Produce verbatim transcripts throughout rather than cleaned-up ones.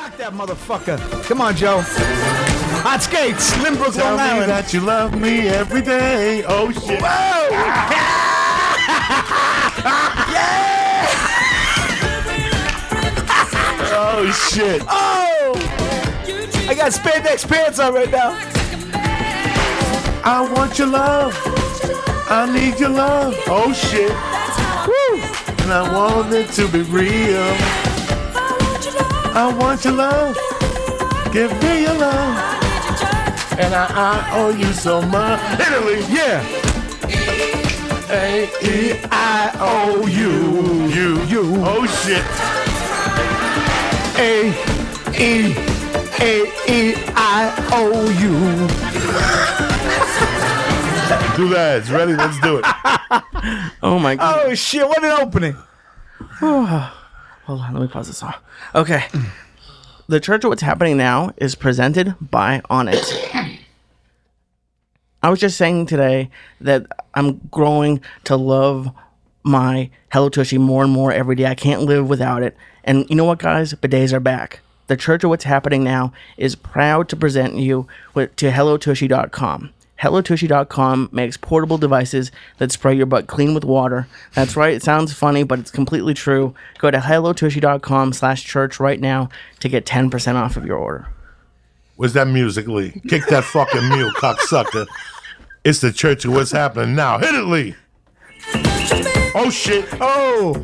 Rock that motherfucker. Come on, Joe. Hot skates, Limbrook, Tell Long me Island. that you love me every day. Oh shit. Whoa! Yeah! Oh shit. Oh! I got spandex pants on right now. I want your love. I need your love. Oh shit. Woo! And I want it to be real. I want your love. Give me your love. And I, I owe you so much. Italy. Yeah. A E I O U. You. You. Oh shit. A E A E I O U. Do that. It's ready. Let's do it. Oh my god. Oh shit! What an opening. Hold on, let me pause this song. Okay. The Church of What's Happening Now is presented by Onnit. I was just saying today that I'm growing to love my Hello Tushy more and more every day. I can't live without it. And you know what, guys? Bidets are back. The Church of What's Happening Now is proud to present you with, to hello tushy dot com. hello tushy dot com makes portable devices that spray your butt clean with water. That's right, it sounds funny, but it's completely true. Go to hello tushy dot com slash church right now to get ten percent off of your order. Where's that music, Lee? Kick that fucking mule, cocksucker. It's the Church of What's Happening Now. Hit it, Lee. Oh, shit. Oh.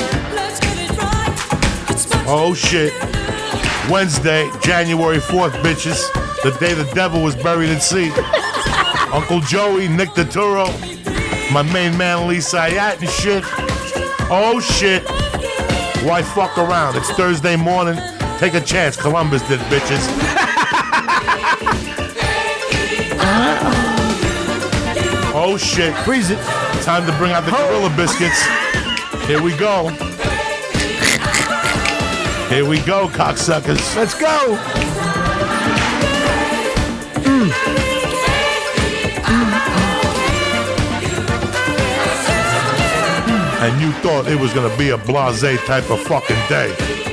Oh, shit. Wednesday, January fourth, bitches. The day the devil was buried at sea. Uncle Joey, Nick DeTuro, my main man Lee Sayat and shit. Oh shit. Why fuck around? It's Thursday morning. Take a chance. Columbus did, bitches. Oh shit. Freeze it. Time to bring out the Gorilla Biscuits. Here we go. Here we go, cocksuckers. Let's go. Mm. And you thought it was gonna be a blasé type of fucking day.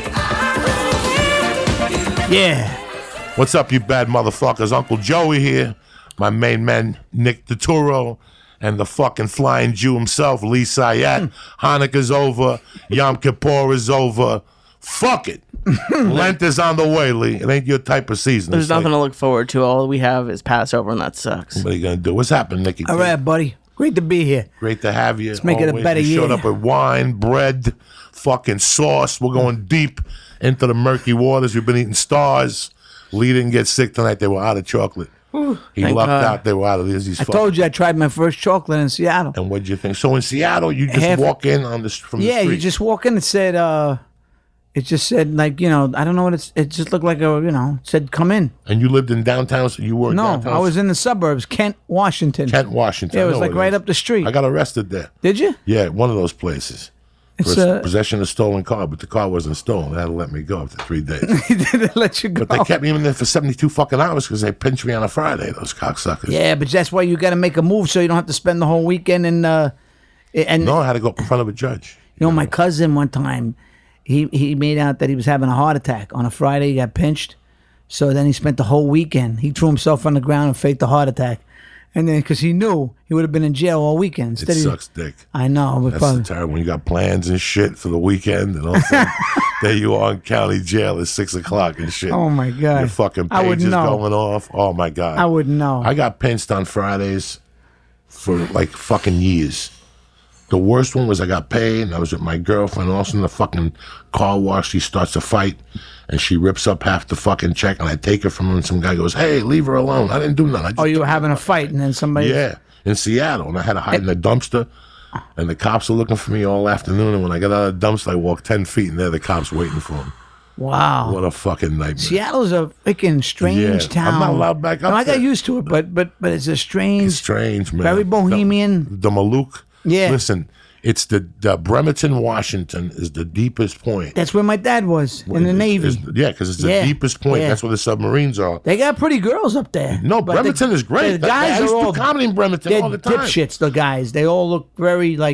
Yeah. What's up, you bad motherfuckers? Uncle Joey here. My main man, Nick DeTuro. And the fucking flying Jew himself, Lee Sayat. Hanukkah's over. Yom Kippur is over. Fuck it. Lent is on the way, Lee. It ain't your type of season. There's It's nothing like, to look forward to. All we have is Passover, and that sucks. what are you gonna do? What's happening, Nicky? All right, buddy. Great to be here. Great to have you. Let's make it a Always. better we showed year. up with wine, bread, fucking sauce. We're going deep into the murky waters. We've been eating stars. Lee didn't get sick tonight. They were out of chocolate. He thank lucked God. out. They were out of these. these I fucking- told you I tried my first chocolate in Seattle. And what'd you think? So in Seattle, you just Half- walk in on this from the Yeah, street. you just walk in and said, uh, it just said, like, you know, I don't know what it's, it just looked like a, you know, it said, come in. And you lived in downtown. So you were in No, downtown. I was in the suburbs, Kent, Washington. Kent, Washington. Yeah, it I was know like where right is. up the street. I got arrested there. Did you? Yeah, one of those places. It's For uh, possession of stolen car, but the car wasn't stolen. They had to let me go after three days. he didn't let you go. But they kept me in there for seventy-two fucking hours because they pinched me on a Friday, those cocksuckers. Yeah, but that's why you got to make a move so you don't have to spend the whole weekend in. Uh, and No, I had to go up in front of a judge. you know, my cousin one time, he he made out that he was having a heart attack on a Friday. He got pinched, so then he spent the whole weekend. He threw himself on the ground and faked a heart attack, and then because he knew he would have been in jail all weekend. It Instead he- sucks dick. I know, but That's probably, the terrible when you got plans and shit for the weekend and all that. There you are in county jail at six o'clock and shit. Oh, my God. Your fucking I page wouldn't is know. going off. Oh my God. I wouldn't know. I got pinched on Fridays for like fucking years. The worst one was I got paid and I was with my girlfriend. All of a sudden the fucking car wash, she starts a fight and she rips up half the fucking check and I take her from her and some guy goes, hey, leave her alone. I didn't do nothing. I just oh, you were having a fight, and then somebody. yeah, in Seattle. And I had to hide in the dumpster. And the cops were looking for me all afternoon. And when I got out of the dumpster, I walked ten feet and there the cops waiting for him. Wow. What a fucking nightmare. Seattle's a freaking strange Yeah, town. I'm not allowed back up No, I got there. used to it, but but but it's a strange. It's strange, man. Very bohemian. The, the Malouk. Yeah. Listen, it's the, the Bremerton, Washington is the deepest point. That's where my dad was in the It's- Navy. it's- yeah, because it's the Yeah, deepest point. yeah. That's where the submarines are. They got pretty girls up there. No, But the- Bremerton is great. The That- guys I used are to do all comedy in Bremerton they're all the time. dipshits. The guys, they all look very like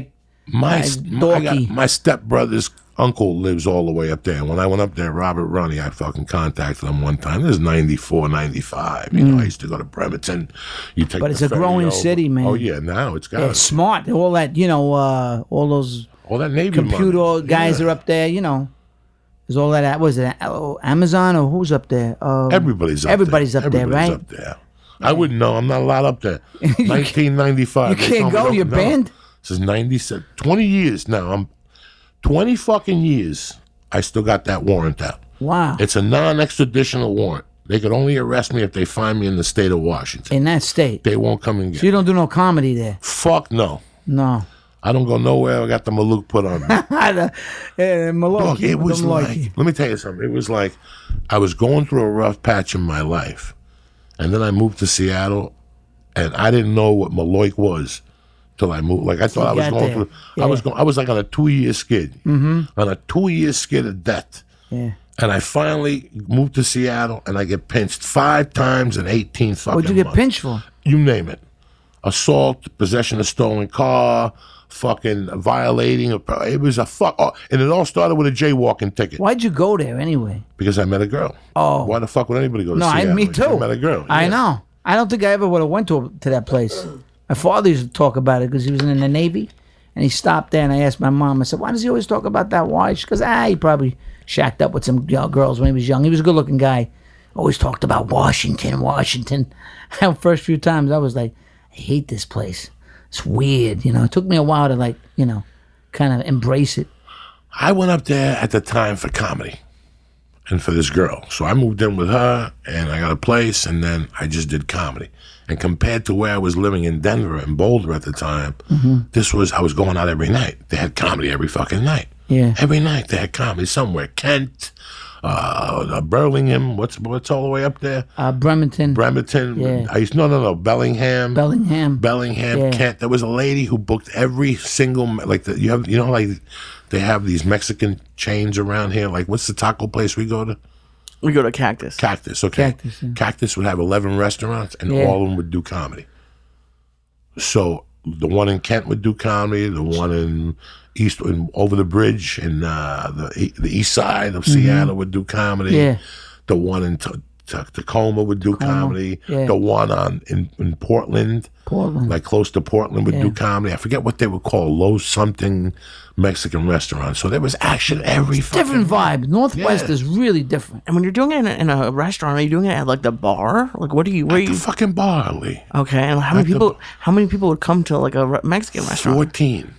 My, Guys, my, I got- dorky. my stepbrother's uncle lives all the way up there. When I went up there, Robert Runny, I fucking contacted him one time. This is ninety-four, ninety-five. You know, I used to go to Bremerton. You take But the it's a ferry growing over. city, man. Oh, yeah, now it's got Yeah, smart. All that, you know, uh, all those all that Navy computer money. guys Yeah. are up there, you know. There's all that, what was it, oh, Amazon or who's up there? Um, Everybody's up everybody's there. up there, Everybody's right? up there. I wouldn't know. I'm not allowed up there. nineteen ninety-five. you they can't told me go, don't- you're no. banned? This is ninety-seven. twenty years now. I'm twenty fucking years. I still got that warrant out. Wow. It's a non-extraditional warrant. They could only arrest me if they find me in the state of Washington. In that state. They won't come and get So you me. don't do no comedy there? Fuck no. No. I don't go nowhere. I got the Maluk put on me. the, uh, Maloney, Look, it was the like, Maloney. let me tell you something. It was like I was going through a rough patch in my life. And then I moved to Seattle, and I didn't know what Maloik was till I moved. Like I thought I was got going there. through, Yeah. I was going, I was like on a two-year skid. Mm-hmm. On a two-year skid of death. Yeah. And I finally moved to Seattle, and I get pinched five times in eighteen fucking What'd you get months. pinched for? You name it. Assault, possession of stolen car, fucking violating. A, it was a fuck. Oh, and it all started with a jaywalking ticket Why'd you go there anyway? because I met a girl. Oh. Why the fuck would anybody go to No, I, Seattle? me I too. met a girl. I Yeah. know. I don't think I ever would have went to to that place. My father used to talk about it because he was in the Navy, and he stopped there. And I asked my mom. I said, "Why does he always talk about that? Why?" She goes, "Ah, he probably shacked up with some you know, girls when he was young. He was a good-looking guy. Always talked about Washington, Washington." The first few times, I was like, "I hate this place. It's weird." You know, it took me a while to like, you know, kind of embrace it. I went up there at the time for comedy and for this girl. So I moved in with her, and I got a place, and then I just did comedy. And compared to where I was living in Denver and Boulder at the time, Mm-hmm. this was, I was going out every night. They had comedy every fucking night. Yeah. Every night they had comedy somewhere. Kent, uh, Burlingame, what's what's all the way up there? Uh, Bremerton, Bremerton. Yeah. I used, no, no, no, Bellingham. Bellingham. Bellingham, Yeah. Kent. There was a lady who booked every single like the, you have you know like they have these Mexican chains around here. Like what's the taco place we go to? We go to Cactus. Cactus. Okay, Cactus, yeah. Cactus would have eleven restaurants, and Yeah. all of them would do comedy. So the one in Kent would do comedy. The one in East in, over the bridge in uh, the the east side of Seattle would do comedy. Mm-hmm. Yeah. The one in T- T- Tacoma would do comedy. yeah. The one on in, in Portland, Portland. like close to Portland, would do Yeah. comedy. I forget what they would call low something Mexican restaurant. So there was action every fucking Different vibe. Northwest Yeah. is really different. And when you're doing it in a, in a restaurant, are you doing it at like the bar? Like, what do you? Where At you? the fucking bar, Lee. Okay, and how many at the people? bar. How many people would come to like a re- Mexican restaurant? fourteen.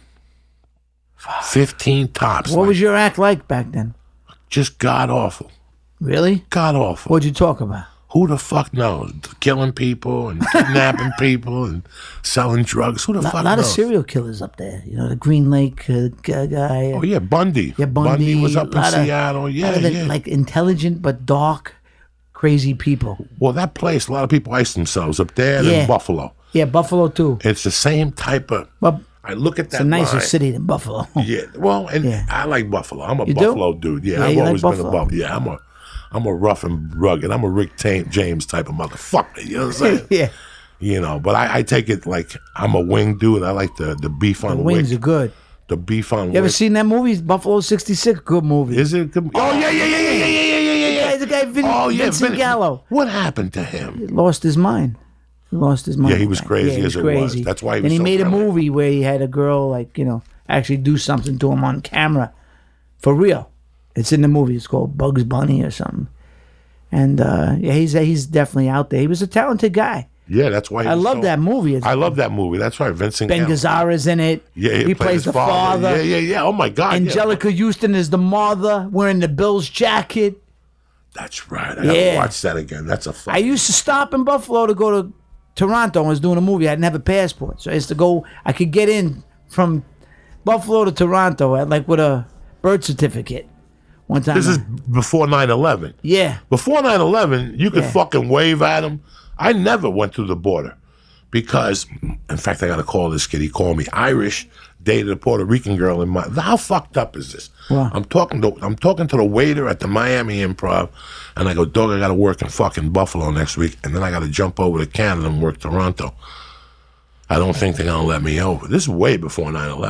fifteen tops. What like, was your act like back then? just god awful. Really? God awful. What'd you talk about? Who the fuck knows? Killing people and kidnapping people and selling drugs. Who the A fuck lot of knows? serial killers up there. You know, the Green Lake uh, g- guy. Oh yeah, Bundy. Yeah, Bundy. was up in lot of- Seattle. Yeah, lot of the, yeah. Like intelligent but dark, crazy people. well, that place, a lot of people ice themselves up there and Yeah. in Buffalo. Yeah, Buffalo too. It's the same type of. Well, I look at that. it's a nicer line. city than Buffalo. Yeah, well, and Yeah. I like Buffalo. I'm a You do? Buffalo dude. Yeah, Yeah, I've you like always been Buffalo? a Buffalo. Yeah, I'm a, I'm a rough and rugged. I'm a Rick Ta- James type of motherfucker. You know what I'm saying? Yeah, You know, but I, I take it like I'm a wing dude. I like the the beef on the wings wick. are good. The beef on You ever wick. seen that movie, Buffalo sixty-six? Good movie. Is it good? Oh yeah, yeah, yeah, yeah, yeah, yeah, yeah, yeah, yeah. The guy, Vin, Oh yeah, Vincent Vin- Gallo. What happened to him? He lost his mind. He lost his mind. Yeah, he was crazy Yeah, he as it was. That's why he was And he so made a brilliant. movie where he had a girl, like, you know, actually do something to him on camera. For real. It's in the movie. It's called Bugs Bunny or something. And, uh, yeah, he's he's definitely out there. He was a talented guy. Yeah, that's why. He I was love so- that movie. It's I love that movie. That's right, Vincent. Ben Gallo. Gazzara's in it. Yeah, he, played plays his the father. Yeah, yeah, yeah. Oh my God. yeah. Angelica Houston is the mother, wearing the Bills jacket. That's right. I gotta Yeah. watch that again. That's a. Fun. I used to stop in Buffalo to go to Toronto when I was doing a movie. I didn't have a passport. So I used to go, I could get in from Buffalo to Toronto at, like, with a birth certificate one time. This is before nine eleven. yeah. Before nine eleven, you could Yeah. fucking wave at them. I never went through the border because, in fact, I got to call this kid. He called me Irish, dated a Puerto Rican girl in my. How fucked up is this? Wow. I'm talking to I'm talking to the waiter at the Miami Improv, and I go, dog, I got to work in fucking Buffalo next week, and then I got to jump over to Canada and work Toronto. I don't think they're gonna let me over. This is way before nine eleven.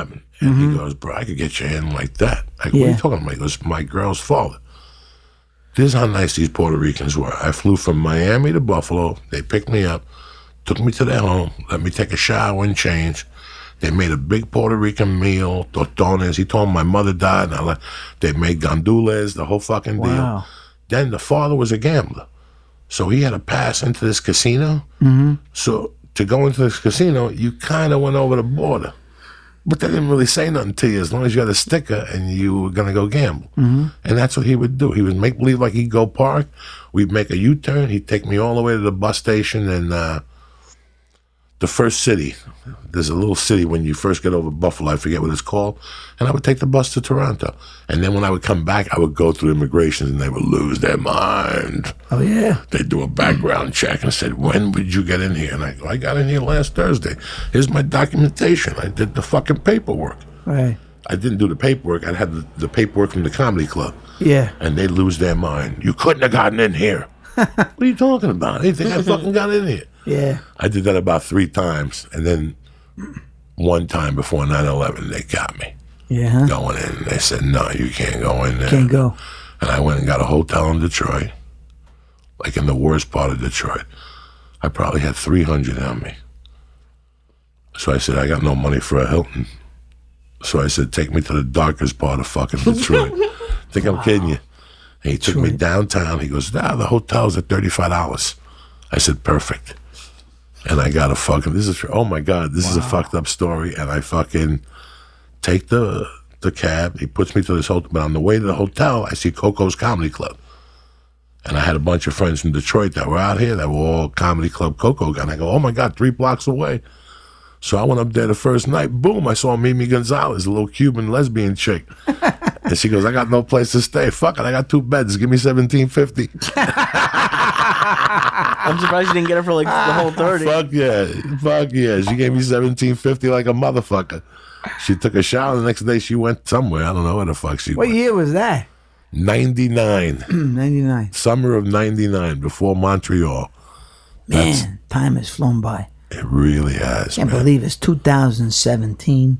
And he goes, bro, I could get you in like that. I go, what are Yeah. you talking about? He goes, my girl's father. This is how nice these Puerto Ricans were. I flew from Miami to Buffalo. They picked me up, took me to their home, let me take a shower and change. They made a big Puerto Rican meal, tostones. He told me my mother died. And I like, they made gandules, the whole fucking deal. Wow. Then the father was a gambler. So he had to pass into this casino. Mm-hmm. So to go into this casino, you kind of went over the border. But they didn't really say nothing to you as long as you had a sticker and you were going to go gamble. Mm-hmm. And that's what he would do. He would make believe like he'd go park. We'd make a U-turn. He'd take me all the way to the bus station and uh, the first city. There's a little city when you first get over Buffalo. I forget what it's called. And I would take the bus to Toronto. And then when I would come back, I would go through immigration and they would lose their mind. Oh, yeah. They'd do a background check and said, when would you get in here? And I go, I got in here last Thursday. Here's my documentation. I did the fucking paperwork. Right. I didn't do the paperwork. I had the, the paperwork from the comedy club. Yeah. And they'd lose their mind. You couldn't have gotten in here. What are you talking about? They think I fucking got in here. Yeah. I did that about three times. And then one time before nine eleven, they got me Yeah. Huh? going in. They said, no, you can't go in there. Can't go. And I went and got a hotel in Detroit, like in the worst part of Detroit. I probably had three hundred on me. So I said, I got no money for a Hilton. So I said, take me to the darkest part of fucking Detroit. Think I'm kidding you? And he took me downtown. He goes, nah, the hotel's at thirty-five dollars. I said, perfect. And I got a fucking, this is, oh my God, this wow. is a fucked up story. And I fucking take the the cab. He puts me to this hotel. But on the way to the hotel, I see Coco's Comedy Club. And I had a bunch of friends from Detroit that were out here that were all Comedy Club Coco. And I go, oh my God, three blocks away. So I went up there the first night. Boom, I saw Mimi Gonzalez, a little Cuban lesbian chick. And she goes, I got no place to stay. Fuck it, I got two beds. Give me seventeen fifty. I'm surprised you didn't get it for like the whole thirty. Fuck yeah. Fuck yeah. She gave me seventeen fifty like a motherfucker. She took a shower. The next day she went somewhere. I don't know where the fuck she What went. year was that? ninety-nine. ninety-nine. Summer of ninety-nine, before Montreal. Man, That's, time has flown by. it really has, Can't man. believe it's two thousand seventeen.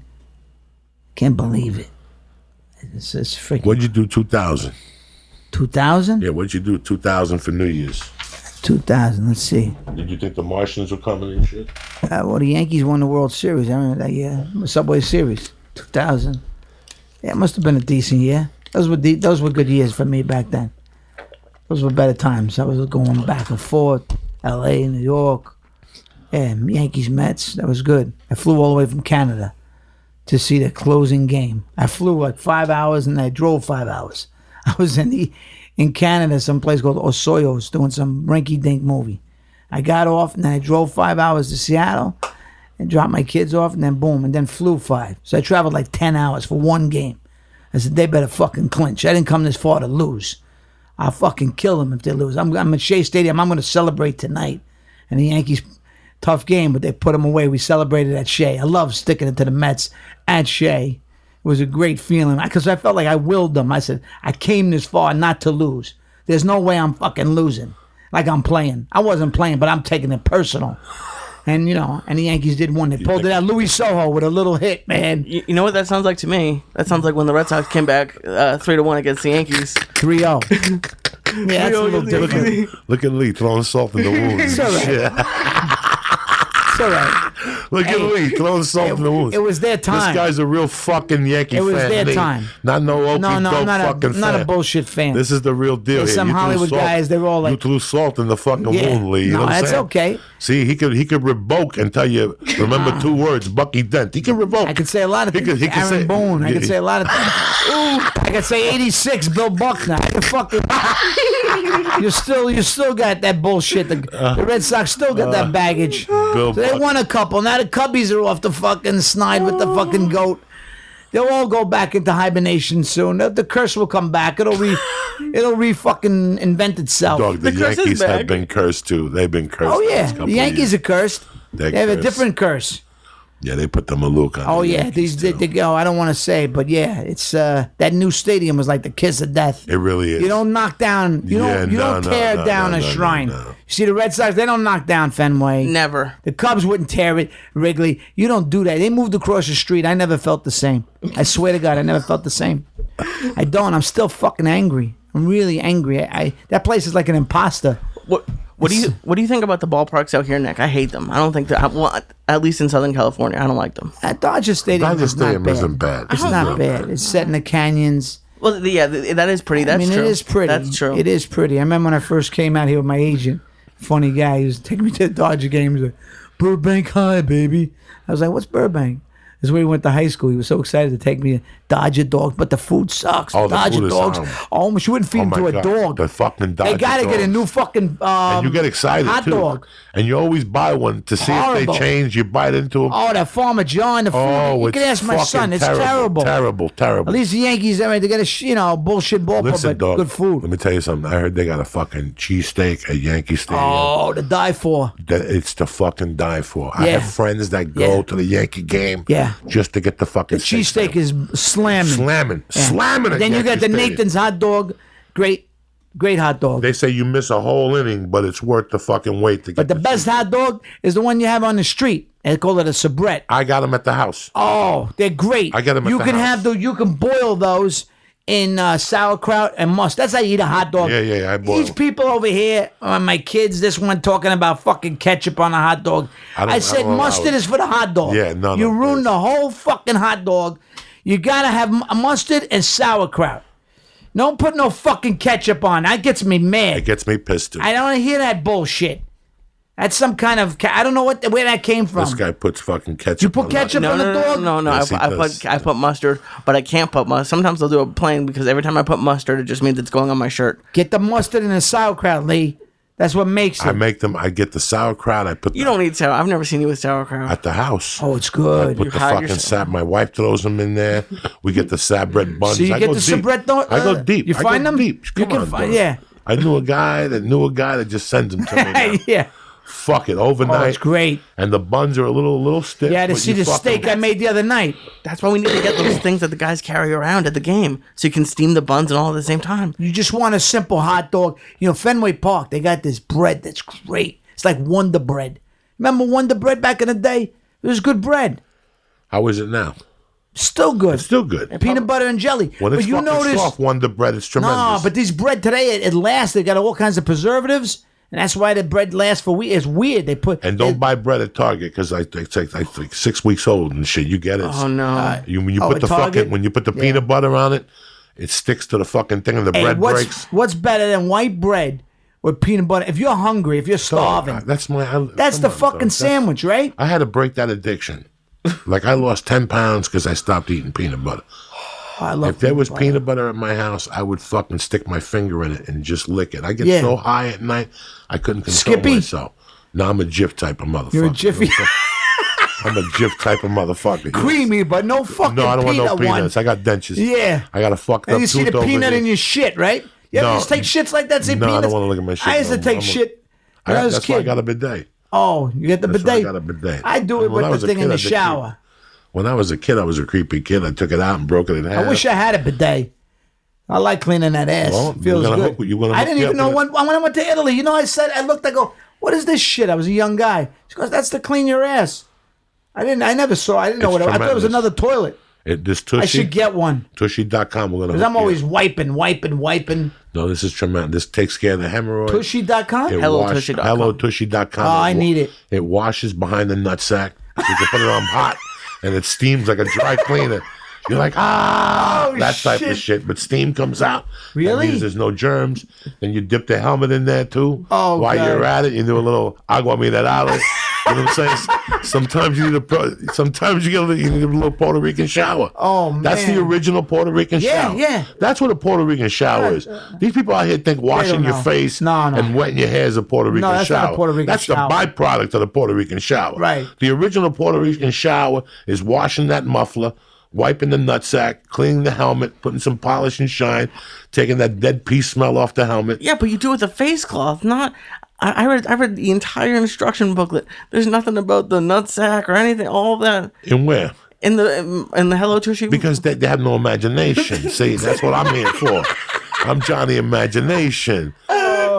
Can't believe it. It's, it's freaking. What'd you do two thousand? two thousand? Yeah, what'd you do two thousand for New Year's? two thousand, let's see. Did you think the Martians were coming and shit? Uh, well, the Yankees won the World Series. I remember that year. Subway Series, two thousand. Yeah, it must have been a decent year. Those were de- those were good years for me back then. Those were better times. I was going back and forth, L A, New York. Yeah, Yankees, Mets. That was good. I flew all the way from Canada to see the closing game. I flew like five hours and I drove five hours. I was in the, in Canada, some place called Osoyo's, doing some rinky-dink movie. I got off and then I drove five hours to Seattle and dropped my kids off and then boom, and then flew five. So I traveled like ten hours for one game. I said, they better fucking clinch. I didn't come this far to lose. I'll fucking kill them if they lose. I'm, I'm at Shea Stadium. I'm going to celebrate tonight. And the Yankees, tough game, but they put them away. We celebrated at Shea. I love sticking it to the Mets at Shea. It was a great feeling because I felt like I willed them. I said, I came this far not to lose. There's no way I'm fucking losing like I'm playing. I wasn't playing, but I'm taking it personal. And, you know, and the Yankees did one. They pulled it out. Louis Soho with a little hit, man. You, you know what that sounds like to me? That sounds like when the Red Sox came back uh, three to one against the Yankees. three oh. Yeah, that's a little different. Look at Lee throwing salt in the wounds. It's all right. Yeah. It's all right. Look at Hey, Lee throwing salt it- in the wounds. it was their time. This guy's a real fucking Yankee It was fan. their Lee. time. Not no okey No, no, doke I'm not fucking a, fan. not a bullshit fan. This is the real deal There's here. some You threw Hollywood salt- guys, they're all You like- threw salt in the fucking Yeah. wound, Lee. You No, know what I'm that's saying? okay. See, he could he could revoke and tell you, remember two words, Bucky Dent. He could revoke. I could say a lot of He things. could- he could Aaron say- Boone. I yeah, could say a lot of things. I could say eighty-six, Bill Buckner. I could fucking. You still, you still got that bullshit. The, the Red Sox still got that baggage. Bill So they Buck- won a couple. Now the Cubbies are off the fucking snide with the fucking goat. They'll all go back into hibernation soon. The, the curse will come back. It'll re, it'll re fucking invent itself. Dog, the, The curse is Yankees have back. been cursed too. They've been cursed. Oh the yeah, last couple the of Yankees years. are cursed. They're They have a cursed. different curse. Yeah, they put the Maluk on. Oh the yeah, Yankees, these they, too. they go. I don't want to say, but yeah, it's uh, that new stadium was like the kiss of death. It really is. You don't knock down. You Yeah, don't. You no, don't no, tear no, down no, a no, shrine. no, no. You See the Red Sox, they don't knock down Fenway. Never. The Cubs wouldn't tear it, Wrigley. You don't do that. They moved across the street. I never felt the same. I swear to God, I never felt the same. I don't. I'm still fucking angry. I'm really angry. I, I that place is like an imposter. What What do you What do you think about the ballparks out here, Nick? I hate them. I don't think that. I, well, at least in Southern California, I don't like them. At Dodger Stadium, Dodger is not Stadium bad. isn't bad. It's It's not not bad. bad. It's set in the canyons. Well, th- yeah, th- that is pretty. That's I mean, true. it is pretty. That's true. It is pretty. I remember when I first came out here with my agent, funny guy. He was taking me to the Dodger games. Like, Burbank High, baby. I was like, what's Burbank? This is where he went to high school. He was so excited to take me to Dodger dogs, but the food sucks. Oh, the Dodger food is dogs. horrible. Oh, you wouldn't feed Oh them my to a God. dog. The fucking Dodger They got to get a dogs. new fucking um, And you get excited hot too. dog. And you always buy one to see Horrible. if they change. You bite into them. Oh, that Farmer John, the food. Oh, you it's can ask my fucking son. It's terrible, terrible. terrible, terrible. At least the Yankees, I mean, they got a sh- you know bullshit ballpark, Listen, but dog. good food. Let me tell you something. I heard they got a fucking cheesesteak at Yankee Stadium. Oh, to die for. That it's to fucking die for. I Yeah. have friends that go Yeah. to the Yankee game Yeah. just to get the fucking The cheesesteak is slamming. slamming, Yeah. slamming. at Then you Yankee got the Stadium. Nathan's hot dog. Great, great hot dog. They say you miss a whole inning, but it's worth the fucking wait to get. But the best hot dog is the one you have on the street. They call it a soubrette. I got them at the house. Oh, they're great. I get 'em at You the can house. have the. You can boil those in uh, sauerkraut and mustard. That's how you eat a hot dog. Yeah, yeah, yeah, I boil These 'em. people over here, uh, my kids, this one talking about fucking ketchup on a hot dog. I I, don't- I said don't allow mustard it. is for the hot dog. Yeah, no, You no, ruined please. the whole fucking hot dog. You gotta have m- mustard and sauerkraut. Don't put no fucking ketchup on. That gets me mad. It gets me pissed too. I don't hear that bullshit. That's some kind of. ca- I don't know what where that came from. This guy puts fucking ketchup. You put on ketchup that. No, on no, the no, dog? no, no. Yes, he I, I does. put I put mustard, but I can't put mustard. Sometimes I'll do it plain because every time I put mustard, it just means it's going on my shirt. Get the mustard and the sauerkraut, Lee. That's what makes it. I make them. I get the sauerkraut. I put You the, don't need sour. I've never seen you with sauerkraut. at the house. oh, it's good. Put the hide fucking yourself. sab. My wife throws them in there. We get the sabret buns. So you I get go the deep. sabret dog- I go uh, deep. you I find go them? Deep. You Come can on, find- dog. yeah. I knew a guy that knew a guy that just sends them to me. Now. yeah. Fuck it, overnight. Oh, it's great. And the buns are a little, little stiff. Yeah, to but see you the fucking- steak I made the other night. That's why we need to get those things that the guys carry around at the game, so you can steam the buns and all at the same time. You just want a simple hot dog. You know, Fenway Park, they got this bread that's great. It's like Wonder Bread. Remember Wonder Bread back in the day? It was good bread. How is it now? Still good. It's still good. Peanut butter and jelly. When it's but you fucking notice, soft Wonder Bread, it's tremendous. no, but these bread today, it, it lasts. They got all kinds of preservatives, and that's why the bread lasts for weeks. It's weird. They put and don't it- buy bread at Target because I it's like, it's like six weeks old and shit. You get it. Oh no! You, when you Oh, put at the Target? fucking when you put the peanut butter on it, it sticks to the fucking thing and the Hey, bread what's breaks. what's better than white bread with peanut butter? If you're hungry, if you're Oh, starving, God, that's my. I, that's come the on, fucking dog. That's- sandwich, right? I had to break that addiction. Like I lost ten pounds because I stopped eating peanut butter. Oh, I love If there was butter. peanut butter at my house, I would fucking stick my finger in it and just lick it. I get Yeah. so high at night, I couldn't control Skippy? myself. No, I'm a Jif type of motherfucker. You're a Jiffy. I'm a Jif type of motherfucker. Creamy, but no fucking No, I don't want peanut no one. peanuts. I got dentures. Yeah. I got a fucked And up you see the tooth over peanut here. in your shit, right? You ever No. just take shits like that? See No, I don't peanuts? wanna look at my shit. I used to No, take I'm a- shit I when I, got, was a that's why I kid. got a bidet. Oh, you get the That's why I bidet? got a bidet. I do it When I with was the a thing kid, in I the did keep- shower. When I was a kid, I was a creepy kid. I took it out and broke it in half. I wish I had a bidet. I like cleaning that ass. Well, Feels you're gonna good. hook- you're gonna I hook didn't me even up know with when, when I went to Italy. You know, I said, I looked, I go, what is this shit? I was a young guy. She goes, that's to clean your ass. I didn't, I never saw, I didn't know It's what it was. I thought it was tremendous. another toilet. It, this I Tushy, should get one. Tushy dot com. We're gonna. Because hook I'm you always up. wiping, wiping, wiping. No, this is tremendous. This takes care of the hemorrhoid. Tushy dot com? It Hello wash- Tushy dot com. hello Tushy dot com. Oh, I wa- need it. It washes behind the nutsack. So you can put it on hot, and it steams like a dry cleaner. You're like, ah, Oh, that type shit. of shit. But steam comes out. Really? That means there's no germs. Then you dip the helmet in there too. Oh, While God. you're at it, you do a little agua minerales. You know what I'm saying? Sometimes you need a pro- sometimes you get a little, you need a little Puerto Rican shower. Oh, That's the man. original Puerto Rican Yeah, shower. yeah. That's what a Puerto Rican shower is. These people out here think washing don't your know. face No, no. and wetting your hair is a Puerto Rican that's shower. not a Puerto Rican That's shower. the byproduct of the Puerto Rican shower. Right. The original Puerto Rican shower is washing that muffler, wiping the nutsack, cleaning the helmet, putting some polish and shine, taking that dead pea smell off the helmet. Yeah, but you do it with a face cloth, not. I, I read. I read the entire instruction booklet. There's nothing about the nutsack or anything. All that And where? in the in the Hello Tushy. Because they, they have no imagination. See, that's what I'm here for. I'm Johnny Imagination. Oh,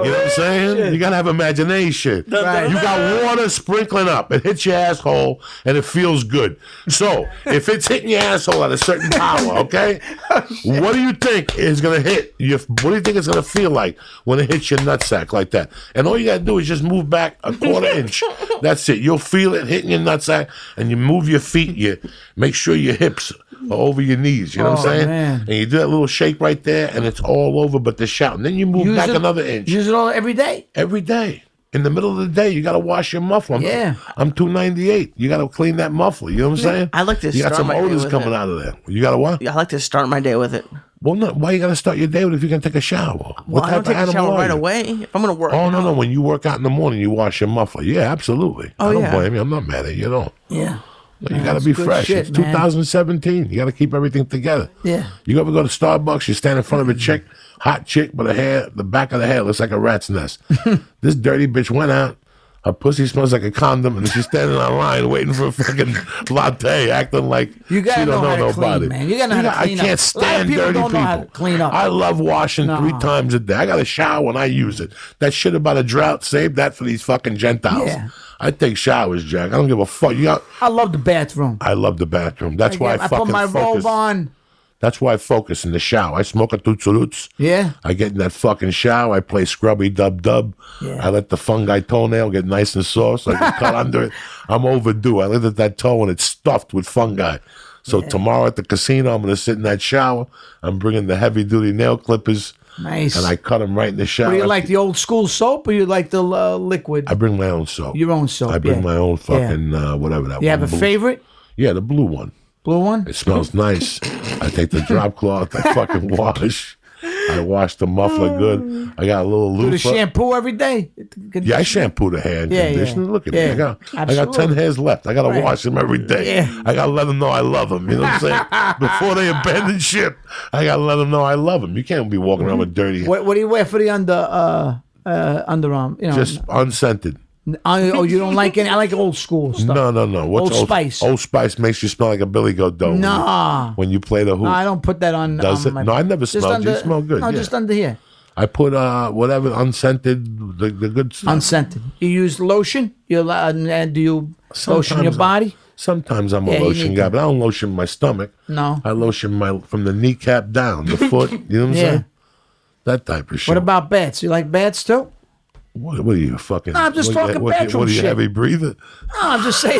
You know what I'm saying? You gotta have imagination. Right. You got water sprinkling up. It hits your asshole and it feels good. So if it's hitting your asshole at a certain power, okay, what do you think is gonna hit? Your, what do you think it's gonna feel like when it hits your nutsack like that? And all you gotta do is just move back a quarter inch. That's it. You'll feel it hitting your nutsack, and you move your feet. You make sure your hips are over your knees. You know Oh, what I'm saying? man. And you do that little shake right there, and it's all over. But the shout, and then you move Use back it- another inch Use it all every day. every day. In the middle of the day, you got to wash your muffler. I'm, Yeah. I'm two ninety-eight. You got to clean that muffler. You know what I'm saying? I like to You got start some my day odors with coming it. out of there. You got to what? I like to start my day with it. Well, no. Why you got to start your day with it if you're gonna take a shower? Well, what I don't take a animal shower are right you? away. If I'm gonna work. Oh no, no. out. When you work out in the morning, you wash your muffler. Yeah, absolutely. Oh, I don't yeah. blame you. I'm not mad at you. You don't. Yeah. You Man, got to that's be good fresh. shit, it's man. two thousand seventeen. You got to keep everything together. Yeah. You ever go to Starbucks? You stand in front of a chick, hot chick, but her hair, the back of the hair looks like a rat's nest. This dirty bitch went out. Her pussy smells like a condom, and she's standing on line waiting for a fucking latte, acting like You gotta she don't know know, how to nobody. clean, man. You gotta know how to got- clean I up. can't A lot of stand people dirty don't know people. how to clean up. I love washing No. three times a day. I got a shower when I use it. That shit about a drought, save that for these fucking Gentiles. Yeah. I take showers, Jack. I don't give a fuck. You got. I love the bathroom. I love the bathroom. That's why I, get- I fucking put my focus. robe on. That's why I focus in the shower. I smoke a Tootsie Roots. Yeah. I get in that fucking shower. I play Scrubby Dub Dub. Yeah. I let the fungi toenail get nice and soft so I can cut under it. I'm overdue. I look at that toe and it's stuffed with fungi. So tomorrow at the casino, I'm going to sit in that shower. I'm bringing the heavy duty nail clippers Nice. and I cut them right in the shower. What do you like, the old school soap or you like the uh, liquid? I bring my own soap. Your own soap, I bring yeah. my own fucking uh, whatever that You one. have a blue- favorite? Yeah, the blue one. Blue one? It smells nice. I take the drop cloth. I fucking wash. I wash the muffler good. I got a little Do the loofah. shampoo every day? Yeah, I shampoo the hair and Yeah, conditioner. yeah. Look at Yeah, me. I got, I got absolutely. ten hairs left. I got to Right. wash them every day. Yeah. I got to let them know I love them. You know what I'm saying? Before they abandon ship, I got to let them know I love them. You can't be walking around with dirty hair. What, what do you wear for the under uh, uh, underarm? You know, Just unscented. I, oh, you don't like any? I like old school stuff. No, no, no. What's Old Spice. Old Spice makes you smell like a Billy Goat dough. when you- Nah. When you play the hoop. No, I don't put that on. Does on it? My, No, I never just smelled you. You smell good, No, yeah. just under here. I put uh whatever unscented, the, the good stuff. Unscented. You use lotion? You allow- and do you lotion your Sometimes I- body? Sometimes I'm a Yeah, you lotion need guy, to- but I don't lotion my stomach. No. I lotion my from the kneecap down, the foot. You know what I'm Yeah. saying? That type of shit. What about bats? You like bats too? What, what are you fucking? No, I'm just what, talking what, bathroom What are you, shit. heavy breather? No, I'm just saying.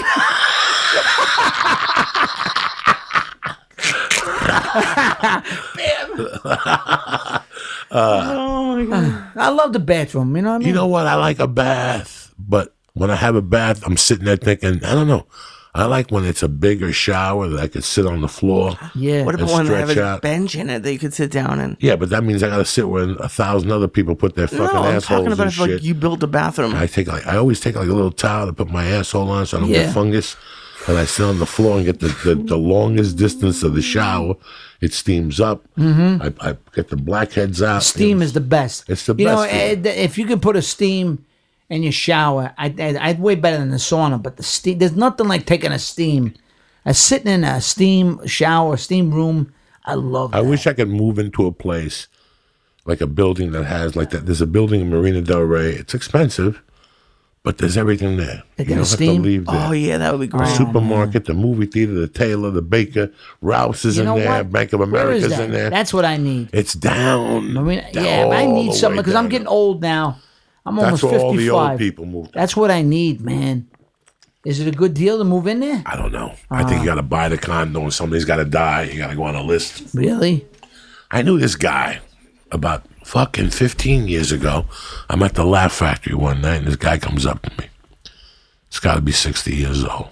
I love the bathroom. You know what I mean? You know what? I like a bath, but when I have a bath, I'm sitting there thinking, I don't know. I like when it's a bigger shower that I could sit on the floor. yeah. What And about when they have stretch a out. bench in it that you could sit down in? Yeah, but that means I got to sit where a thousand other people put their fucking No, I'm assholes talking about and if shit. like you built a bathroom. I take like I always take like a little towel to put my asshole on so I don't Yeah. get fungus. And I sit on the floor and get the, the, the longest distance of the shower. It steams up. Mm-hmm. I, I get the blackheads out. Steam is the best. It's the you best know, feeling. eh, if you can put a steam in your shower, I, I, I'd way better than the sauna. But the steam, there's nothing like taking a steam, uh, sitting in a steam shower, steam room. I love. I that. wish I could move into a place like a building that has like that. There's a building in Marina Del Rey. It's expensive, but there's everything there. They You got a don't have steam? to leave there. Oh yeah, that would be The great. supermarket, the movie theater, the tailor, the baker, Ralph's is You in know there, what? Bank of Where is America's that? in there. That's what I need. It's down. I mean, down yeah, I all need the something way because I'm down. getting old now. I'm That's almost where all fifty-five. the old people moved. That's what I need, man. Is it a good deal to move in there? I don't know. I think you got to buy the condo and somebody's got to die. You got to go on a list. Really? I knew this guy about fucking fifteen years ago. I'm at the Laugh Factory one night and this guy comes up to me. He's got to be sixty years old.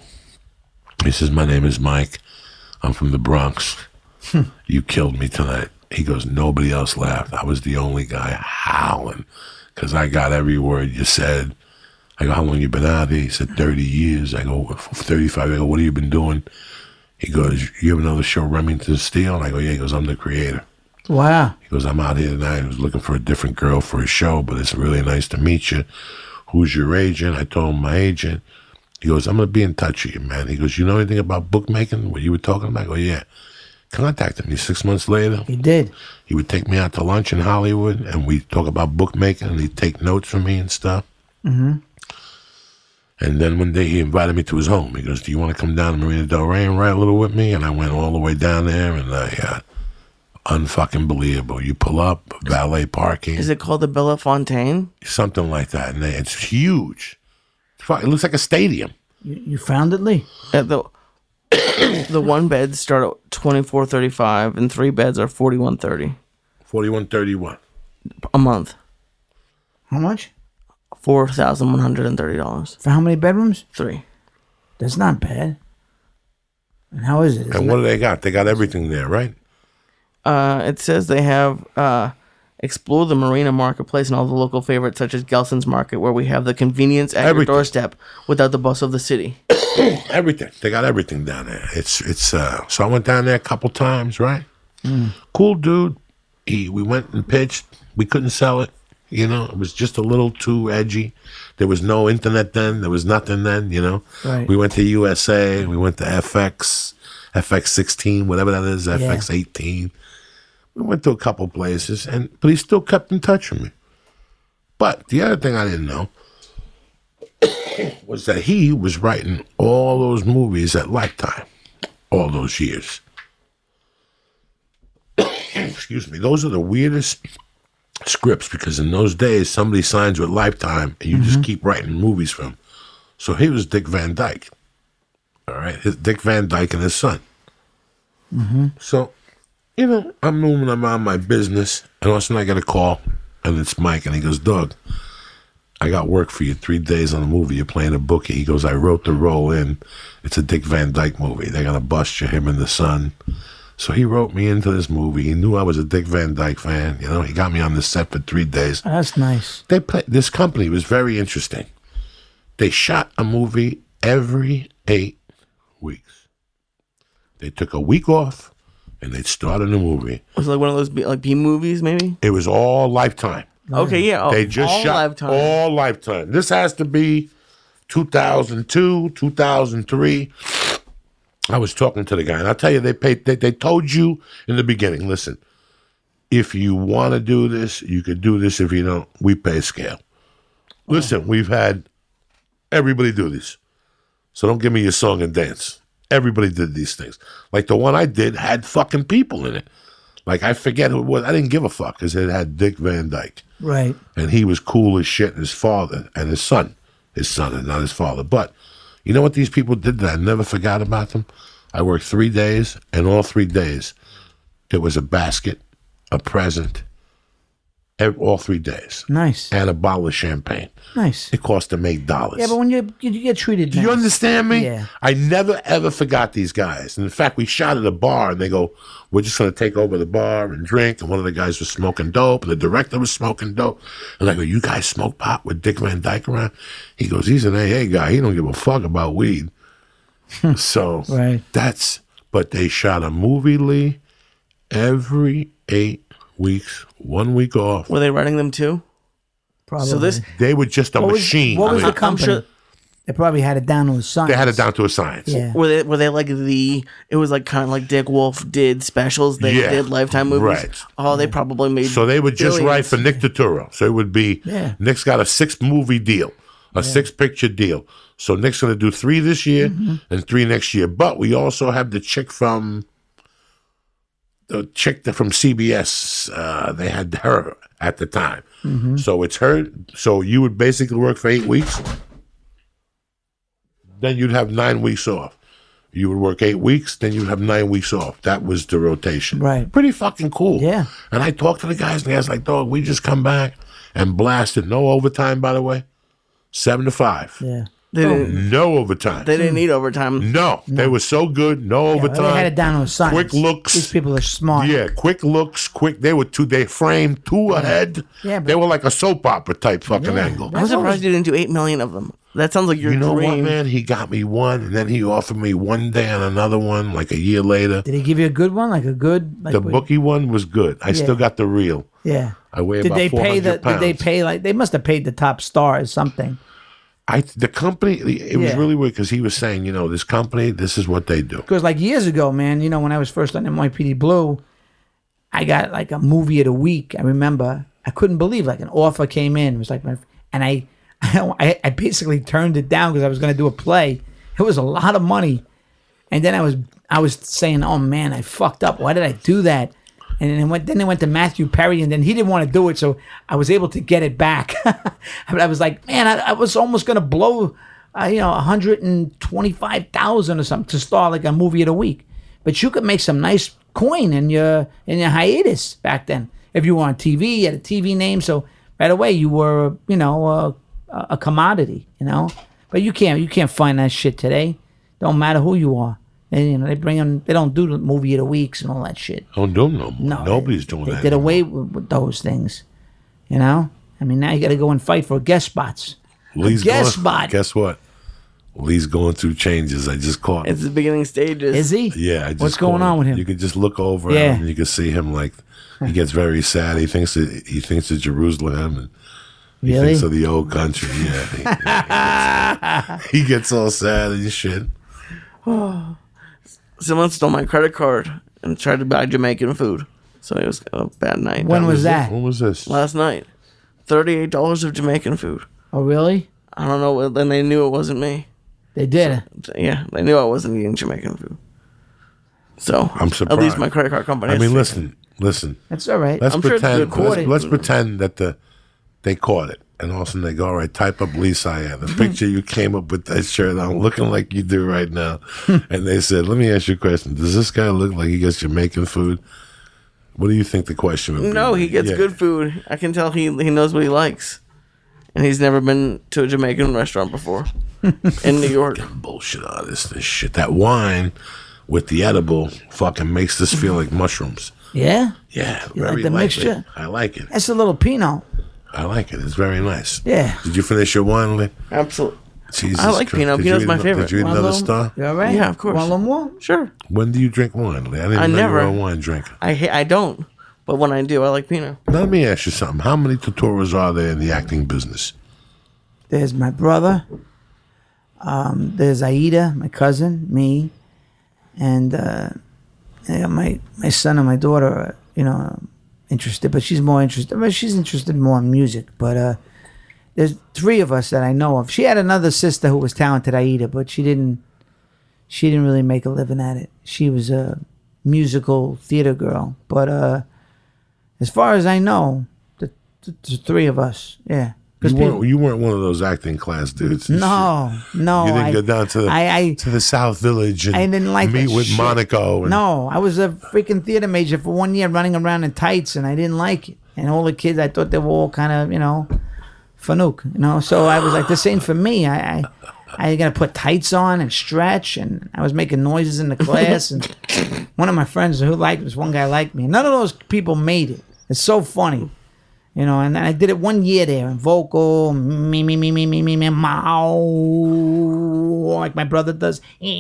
He says, my name is Mike. I'm from the Bronx. You killed me tonight. He goes, nobody else laughed. I was the only guy howling because I got every word you said. I go, how long you been out here? He said, thirty years. I go, thirty-five. I go, what have you been doing? He goes, you ever know the show Remington Steele? And I go, yeah. He goes, I'm the creator. Wow. He goes, I'm out here tonight. I was looking for a different girl for a show, but it's really nice to meet you. Who's your agent? I told him my agent. He goes, I'm going to be in touch with you, man. He goes, you know anything about bookmaking, what you were talking about? I go, yeah. contacted me six months later. He did. He would take me out to lunch in Hollywood, and we'd talk about bookmaking, and he'd take notes from me and stuff. Mm-hmm. And then one day he invited me to his home. He goes, do you want to come down to Marina Del Rey and ride a little with me? And I went all the way down there, and I uh, unfucking believable. You pull up, valet parking. Is it called the Bella Fontaine? Something like that. And they, it's huge. It's fu- It looks like a stadium. You, you found it, Lee? Uh, the the one beds start at twenty-four thirty-five, and three beds are forty-one thirty forty-one thirty-one. a month. How much? Four thousand one hundred and thirty dollars. For how many bedrooms? Three. That's not bad. And how is it? Is And it what do they got? They got everything there, right? Uh, it says they have uh, explore the Marina Marketplace and all the local favorites such as Gelson's Market, where we have the convenience at Everything. your doorstep without the bustle of the city. Everything. They got everything down there. It's it's. Uh, so I went down there a couple times, right? Cool dude. He we went and pitched. We couldn't sell it. You know, it was just a little too edgy. There was no internet then. There was nothing then. You know, Right. we went to U S A. We went to F X, F X sixteen, whatever that is, F X eighteen. We went to a couple places, and but he still kept in touch with me. But the other thing I didn't know was that he was writing all those movies at Lifetime, all those years. Excuse me. Those are the weirdest scripts, because in those days, somebody signs with Lifetime, and you just keep writing movies for him. So he was Dick Van Dyke. All right? His, Dick Van Dyke and his son. So, you know, I'm moving around my business, and all of a sudden I get a call, and it's Mike, and he goes, Doug, I got work for you, three days on a movie. You're playing a bookie. He goes, I wrote the role in. It's a Dick Van Dyke movie. They're going to bust you, him and the son. So he wrote me into this movie. He knew I was a Dick Van Dyke fan. You know, he got me on the set for three days. Oh, that's nice. They play, this company was very interesting. They shot a movie every eight weeks. They took a week off, and they'd start a new movie. Was it like one of those B, like B movies, maybe? It was all Lifetime. Okay, yeah. They just all shot Lifetime. all Lifetime. This has to be two thousand two, two thousand three. I was talking to the guy, and I'll tell you, they paid. They, they told you in the beginning, listen, if you want to do this, you could do this. If you don't, we pay scale. Listen, we've had everybody do this. So don't give me your song and dance. Everybody did these things. Like the one I did had fucking people in it. Like, I forget who it was. I didn't give a fuck, because it had Dick Van Dyke. Right. And he was cool as shit, and his father, and his son. His son, and not his father. But you know what these people did that I never forgot about them? I worked three days, and all three days, there was a basket, a present, ev- all three days. Nice. And a bottle of champagne. Nice. It cost them eight dollars. Yeah, but when you you, you get treated Do you nice. understand me? Yeah. I never, ever forgot these guys. And in fact, we shot at a bar, and they go, we're just going to take over the bar and drink. And one of the guys was smoking dope, and the director was smoking dope. And I go, you guys smoke pot with Dick Van Dyke around? He goes, he's an A A guy. He don't give a fuck about weed. So Right. that's, but they shot a movie, Lee, every eight weeks, one week off. Were they writing them too? Probably. So this, They were just a What was- machine. what was I the mean, company? sure- They probably had it down to a science. they had it down to a science. Yeah. were they were they like the? It was like kind of like Dick Wolf did specials. They Yeah, did Lifetime movies. right. Oh, they probably made. So they would just billions. write for Nick Turturro. So it would be, Yeah. Nick's got a six movie deal, a six picture deal. So Nick's going to do three this year Mm-hmm. and three next year. But we also have the chick from, the chick that from C B S. Uh, they had her at the time. Mm-hmm. So it's her. So you would basically work for eight weeks. Then you'd have nine weeks off. You would work eight weeks, then you'd have nine weeks off. That was the rotation. Right. Pretty fucking cool. Yeah. And I talked to the guys, and the guys like, dog, we just come back and blasted. No overtime, by the way. Seven to five. Yeah. They didn't. No overtime. They didn't need overtime. no, they were so good. No Yeah, overtime. they had it down to a science. Quick looks. These people are smart. Yeah, quick looks, quick. They were two. They framed two ahead. Yeah, but- they were like a soap opera type fucking Yeah. angle. I'm That's surprised always- you didn't do eight million of them. That sounds like your You know what, dream. man? He got me one, and then he offered me one day and another one, like a year later. Did he give you a good one? Like a good like The what- bookie one was good. I still got the reel. Yeah. I weigh Did about they four pay hundred the? pounds. Did they pay like they must have paid the top stars something? I the company. It was Yeah. really weird because he was saying, you know, this company, this is what they do. Because like years ago, man, you know, when I was first on N Y P D Blue, I got like a movie of the week. I remember I couldn't believe like an offer came in. It was like my and I I, I basically turned it down because I was going to do a play. It was a lot of money, and then I was I was saying, oh man, I fucked up. Why did I do that? And then it went then it went to Matthew Perry, and then he didn't want to do it, so I was able to get it back. But I was like, man, I, I was almost going to blow, uh, you know, one hundred twenty-five thousand or something to star like a movie of the week. But you could make some nice coin in your in your hiatus back then if you were on T V. You had a T V name, so right away you were, you know, uh, a commodity, you know. But you can't you can't find that shit today. Don't matter who you are. And, you know, they bring them. They don't do the movie of the weeks and all that shit. Don't do them no more. No, Nobody's they, doing they that. They did anymore. away with, with those things. You know. I mean, now you got to go and fight for guest spots. Lee's guest going, spot. Guess what? Lee's going through changes. I just caught him. It's the beginning stages. Is he? Yeah, I just What's going caught on with him? You could just look over Yeah. at him and you can see him like he gets very sad. He thinks that he thinks of Jerusalem and he Really? thinks of the old country. Yeah, he, he, gets, he gets all sad and shit. Someone stole my credit card and tried to buy Jamaican food. So it was a bad night. When was that? When was this? Last night. thirty-eight dollars of Jamaican food. Oh, really? I don't know. Then they knew it wasn't me. They did. Yeah, they knew I wasn't eating Jamaican food. So I'm at surprised. least my credit card company. I has mean, to- listen, listen. That's all right. Let's I'm sure it's pretend. good let's, quality. let's pretend that the they caught it, and all of a sudden they go, "All right, type up Lee Syed, the picture you came up with that shirt on, looking like you do right now." And they said, "Let me ask you a question. Does this guy look like he gets Jamaican food?" What do you think the question would be? No, he gets Yeah. good food. I can tell he he knows what he likes, and he's never been to a Jamaican restaurant before in New York. Bullshit out of this, this shit. That wine with the edible fucking makes this feel like mushrooms. Yeah? Yeah, You very like the lightly. mixture? I like it. That's a little Pinot. I like it. It's very nice. Yeah. Did you finish your wine, Lee? Absolutely. Jesus I like Christ. Pinot. Did you Pinot's eat my ano- favorite. Did you eat Want a another little- star? You all right? Yeah, of course. Want a little more? Sure. When do you drink wine, Lee? I didn't I know never. you were a wine drinker. I ha- I don't, but when I do, I like Pinot. Now, let me ask you something. How many tutorials are there in the acting business? There's my brother. Um, there's Aida, my cousin, me, and uh, yeah, my my son and my daughter are, you know, interested, but she's more interested. But she's interested more in music. But uh, there's three of us that I know of. She had another sister who was talented, Aida, but she didn't. She didn't really make a living at it. She was a musical theater girl. But uh, as far as I know, the, the, the three of us, yeah. You 'Cause weren't, people- you weren't one of those acting class dudes. and no, no. shit. You didn't I, go down to the I, I, to the South Village and I didn't like meet that with shit. Monaco. And, No, I was a freaking theater major for one year running around in tights, and I didn't like it. And all the kids, I thought they were all kind of, you know, fanook, you know. So I was like, this ain't for me. I, I, I got to put tights on and stretch, and I was making noises in the class. And one of my friends who liked this one guy liked me. None of those people made it. It's so funny. You know, and I did it one year there in vocal, me, me, me, me, me, me, me, mow, like my brother does,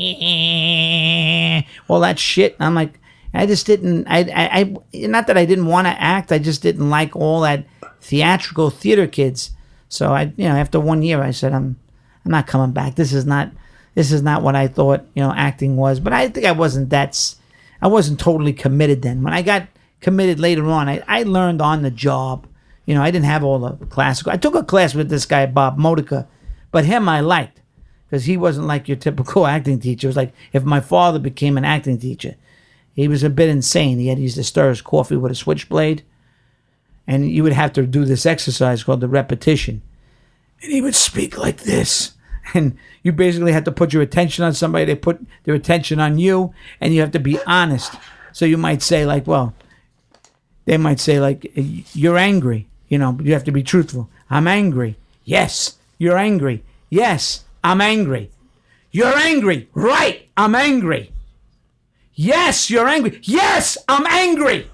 all that shit. I'm like, I just didn't, I, I, I not that I didn't want to act, I just didn't like all that theatrical theater kids. So I, you know, after one year, I said, I'm, I'm not coming back. This is not, this is not what I thought, you know, acting was. But I think I wasn't that, s- I wasn't totally committed then. When I got committed later on, I, I learned on the job. You know, I didn't have all the classical. I took a class with this guy, Bob Modica, but him I liked because he wasn't like your typical acting teacher. It was like if my father became an acting teacher. He was a bit insane. He had he used to stir his coffee with a switchblade, and you would have to do this exercise called the repetition. And he would speak like this, and you basically had to put your attention on somebody. They put their attention on you, and you have to be honest. So you might say like, well, they might say like, you're angry. You know, but you have to be truthful. I'm angry. Yes, you're angry. Yes, I'm angry. You're angry. Right, I'm angry. Yes, you're angry. Yes, I'm angry.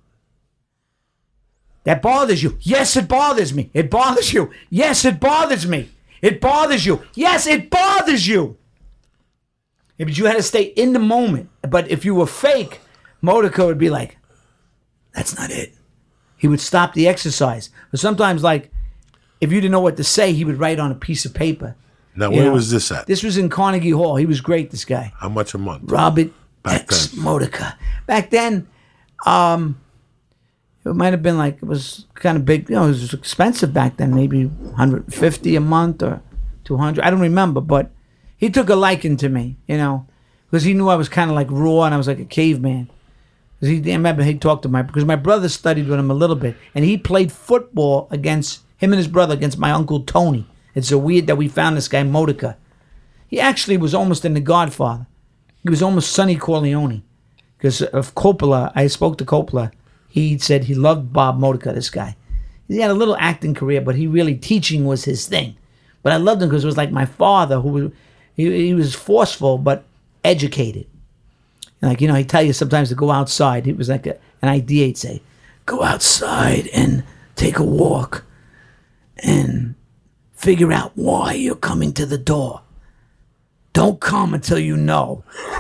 That bothers you. Yes, it bothers me. It bothers you. Yes, it bothers me. It bothers you. Yes, it bothers you. Yeah, but you had to stay in the moment. But if you were fake, Modica would be like, that's not it. He would stop the exercise. But sometimes, like, if you didn't know what to say, he would write on a piece of paper. Now, You where know, was this at? This was in Carnegie Hall. He was great, this guy. How much a month? Robert Back X. then. Modica. Back then, um, it might have been like, it was kind of big. You know, it was expensive back then, maybe one hundred fifty a month or two hundred. I don't remember, but he took a liking to me, you know, because he knew I was kind of like raw and I was like a caveman. Because he, I remember he talked to my, because my brother studied with him a little bit, and he played football against, him and his brother against my Uncle Tony. It's so weird that we found this guy, Modica. He actually was almost in The Godfather. He was almost Sonny Corleone. Because of Coppola, I spoke to Coppola. He said he loved Bob Modica, this guy. He had a little acting career, but he really, teaching was his thing. But I loved him because it was like my father, who was, he, he was forceful, but educated. Like, you know, he'd tell you sometimes to go outside. It was like a, an idea. He'd say, go outside and take a walk and figure out why you're coming to the door. Don't come until you know.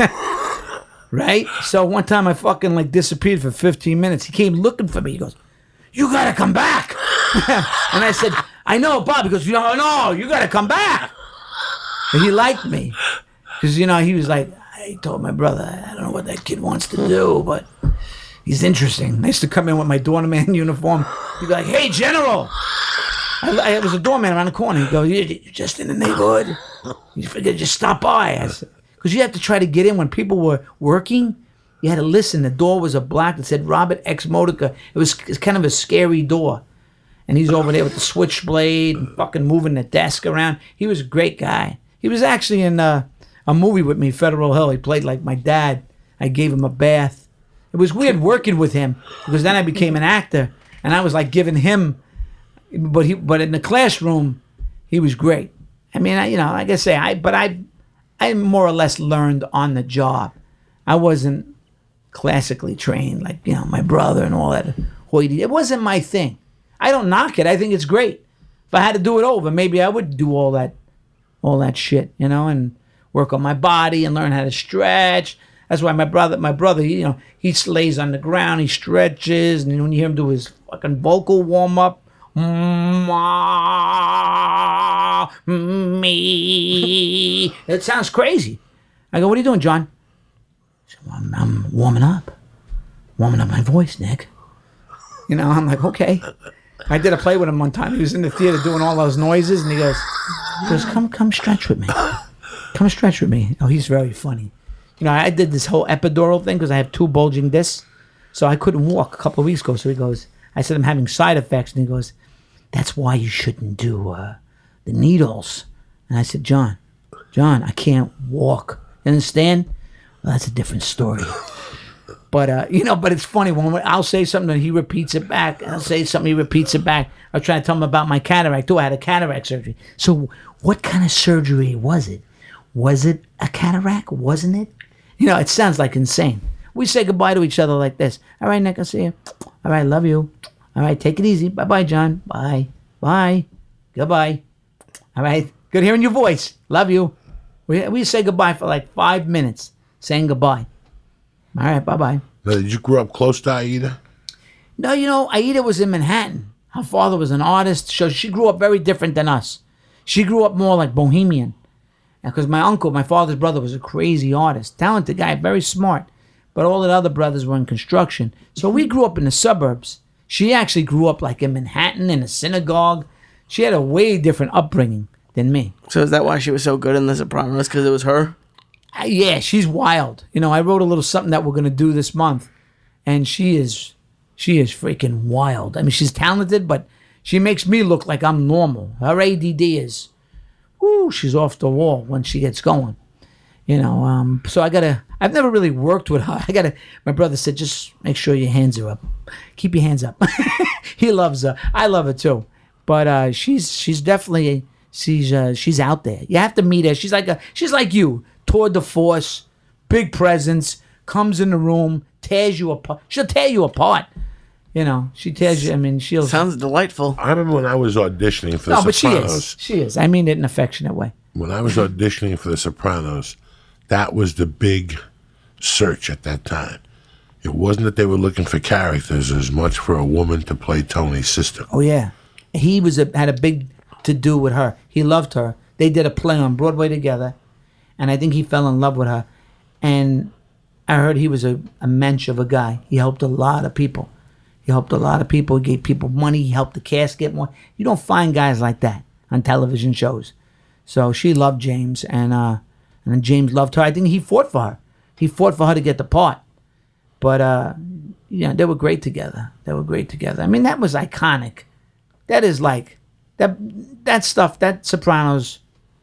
Right? So one time I fucking like disappeared for fifteen minutes. He came looking for me. He goes, you gotta come back. And I said, I know, Bob. He goes, no, no, you gotta come back. And he liked me. Because, you know, he was like, I told my brother, I don't know what that kid wants to do, but he's interesting. I used to come in with my doorman uniform. He'd be like, hey, General. I, I was a doorman around the corner. He'd go, you're just in the neighborhood? You figured just stop by. Because you have to try to get in when people were working. You had to listen. The door was a black that said Robert X. Modica. It was kind of a scary door. And he's over there with the switchblade and fucking moving the desk around. He was a great guy. He was actually in uh, a movie with me, Federal Hill. He played like my dad. I gave him a bath. It was weird working with him because then I became an actor and I was like giving him, but he, but in the classroom, he was great. I mean, I, you know, like I say, I, but I, I more or less learned on the job. I wasn't classically trained like, you know, my brother and all that hoity. It wasn't my thing. I don't knock it. I think it's great. If I had to do it over, maybe I would do all that, all that shit, you know, and work on my body and learn how to stretch. That's why my brother, my brother, you know, he lays on the ground, he stretches, and when you hear him do his fucking vocal warm up, me, it sounds crazy. I go, what are you doing, John? He said, well, I'm, I'm warming up, warming up my voice, Nick. You know, I'm like, okay. I did a play with him one time. He was in the theater doing all those noises, and he goes, he goes, come, come stretch with me. Come stretch with me. Oh, he's very funny. You know, I did this whole epidural thing because I have two bulging discs, so I couldn't walk a couple of weeks ago. So he goes, I said, I'm having side effects, and he goes, that's why you shouldn't do uh, the needles. And I said, John, John, I can't walk. You understand? Well, that's a different story. But, uh, you know, but it's funny. When I'll say something and he repeats it back. I'll say something, he repeats it back. I was trying to tell him about my cataract, too. I had a cataract surgery. So what kind of surgery was it? Was it a cataract? Wasn't it? You know, it sounds like insane. We say goodbye to each other like this. All right, Nick, I'll see you. All right, love you. All right, take it easy. Bye-bye, John. Bye. Bye. Goodbye. All right, good hearing your voice. Love you. We, we say goodbye for like five minutes, saying goodbye. All right, bye-bye. Now, did you grow up close to Aida? No, you know, Aida was in Manhattan. Her father was an artist, so she grew up very different than us. She grew up more like bohemian. Because my uncle, my father's brother, was a crazy artist. Talented guy, very smart. But all the other brothers were in construction. So we grew up in the suburbs. She actually grew up like in Manhattan, in a synagogue. She had a way different upbringing than me. So is that why she was so good in The Sopranos? Because it was her? Uh, yeah, she's wild. You know, I wrote a little something that we're going to do this month. And she is, she is freaking wild. I mean, she's talented, but she makes me look like I'm normal. Her A D D is... Woo, she's off the wall when she gets going, you know. Um, so I gotta. I've never really worked with her. I gotta. My brother said, just make sure your hands are up. Keep your hands up. He loves her. I love her too. But uh, she's she's definitely she's uh, she's out there. You have to meet her. She's like a she's like you. Tour de force, big presence. Comes in the room, tears you apart. She'll tear you apart. You know, she tears you. I mean, she'll. Sounds delightful. I remember when I was auditioning for No, The but she Sopranos. is. She is. I mean it in an affectionate way. When I was auditioning for The Sopranos, that was the big search at that time. It wasn't that they were looking for characters as much for a woman to play Tony's sister. Oh yeah, he was a, had a big to do with her. He loved her. They did a play on Broadway together, and I think he fell in love with her. And I heard he was a, a mensch of a guy. He helped a lot of people. He helped a lot of people. He gave people money. He helped the cast get more. You don't find guys like that on television shows. So she loved James, and uh, and then James loved her. I think he fought for her. He fought for her to get the part. But, uh, yeah, they were great together. They were great together. I mean, that was iconic. That is like, that that stuff, that Sopranos,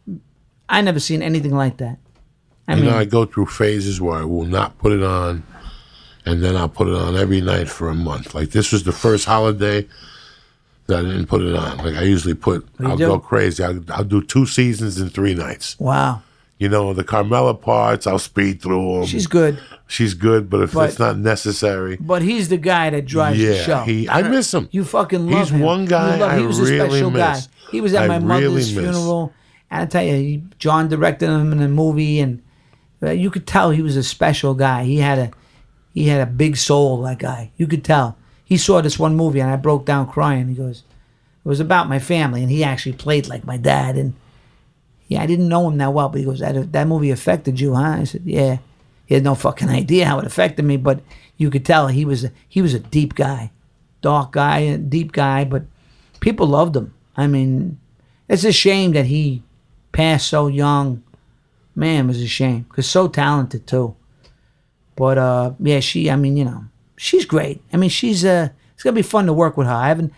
I never seen anything like that. I you mean, know, I go through phases where I will not put it on, and then I'll put it on every night for a month. Like, this was the first holiday that I didn't put it on. Like, I usually put, do you I'll do? go crazy. I'll, I'll do two seasons in three nights. wow. You know, the Carmela parts, I'll speed through them. She's good. She's good, but if But- it's not necessary, But he's the guy that drives the yeah, show. he, I miss him. You fucking love He's him. one guy You love- I he was a really special guy. miss. He was at I my really mother's miss. funeral. And I tell you, he, John directed him in a movie, and uh, you could tell he was a special guy. He had a he had a big soul, that guy. You could tell. He saw this one movie, and I broke down crying. He goes, it was about my family, and he actually played like my dad. And yeah, I didn't know him that well, but he goes, that, that movie affected you, huh? I said, yeah. He had no fucking idea how it affected me, but you could tell he was a, he was a deep guy, dark guy, a deep guy, but people loved him. I mean, it's a shame that he passed so young. Man, it was a shame, because so talented too. But uh, yeah, she, I mean, you know, she's great. I mean, she's uh, it's gonna be fun to work with her. I haven't,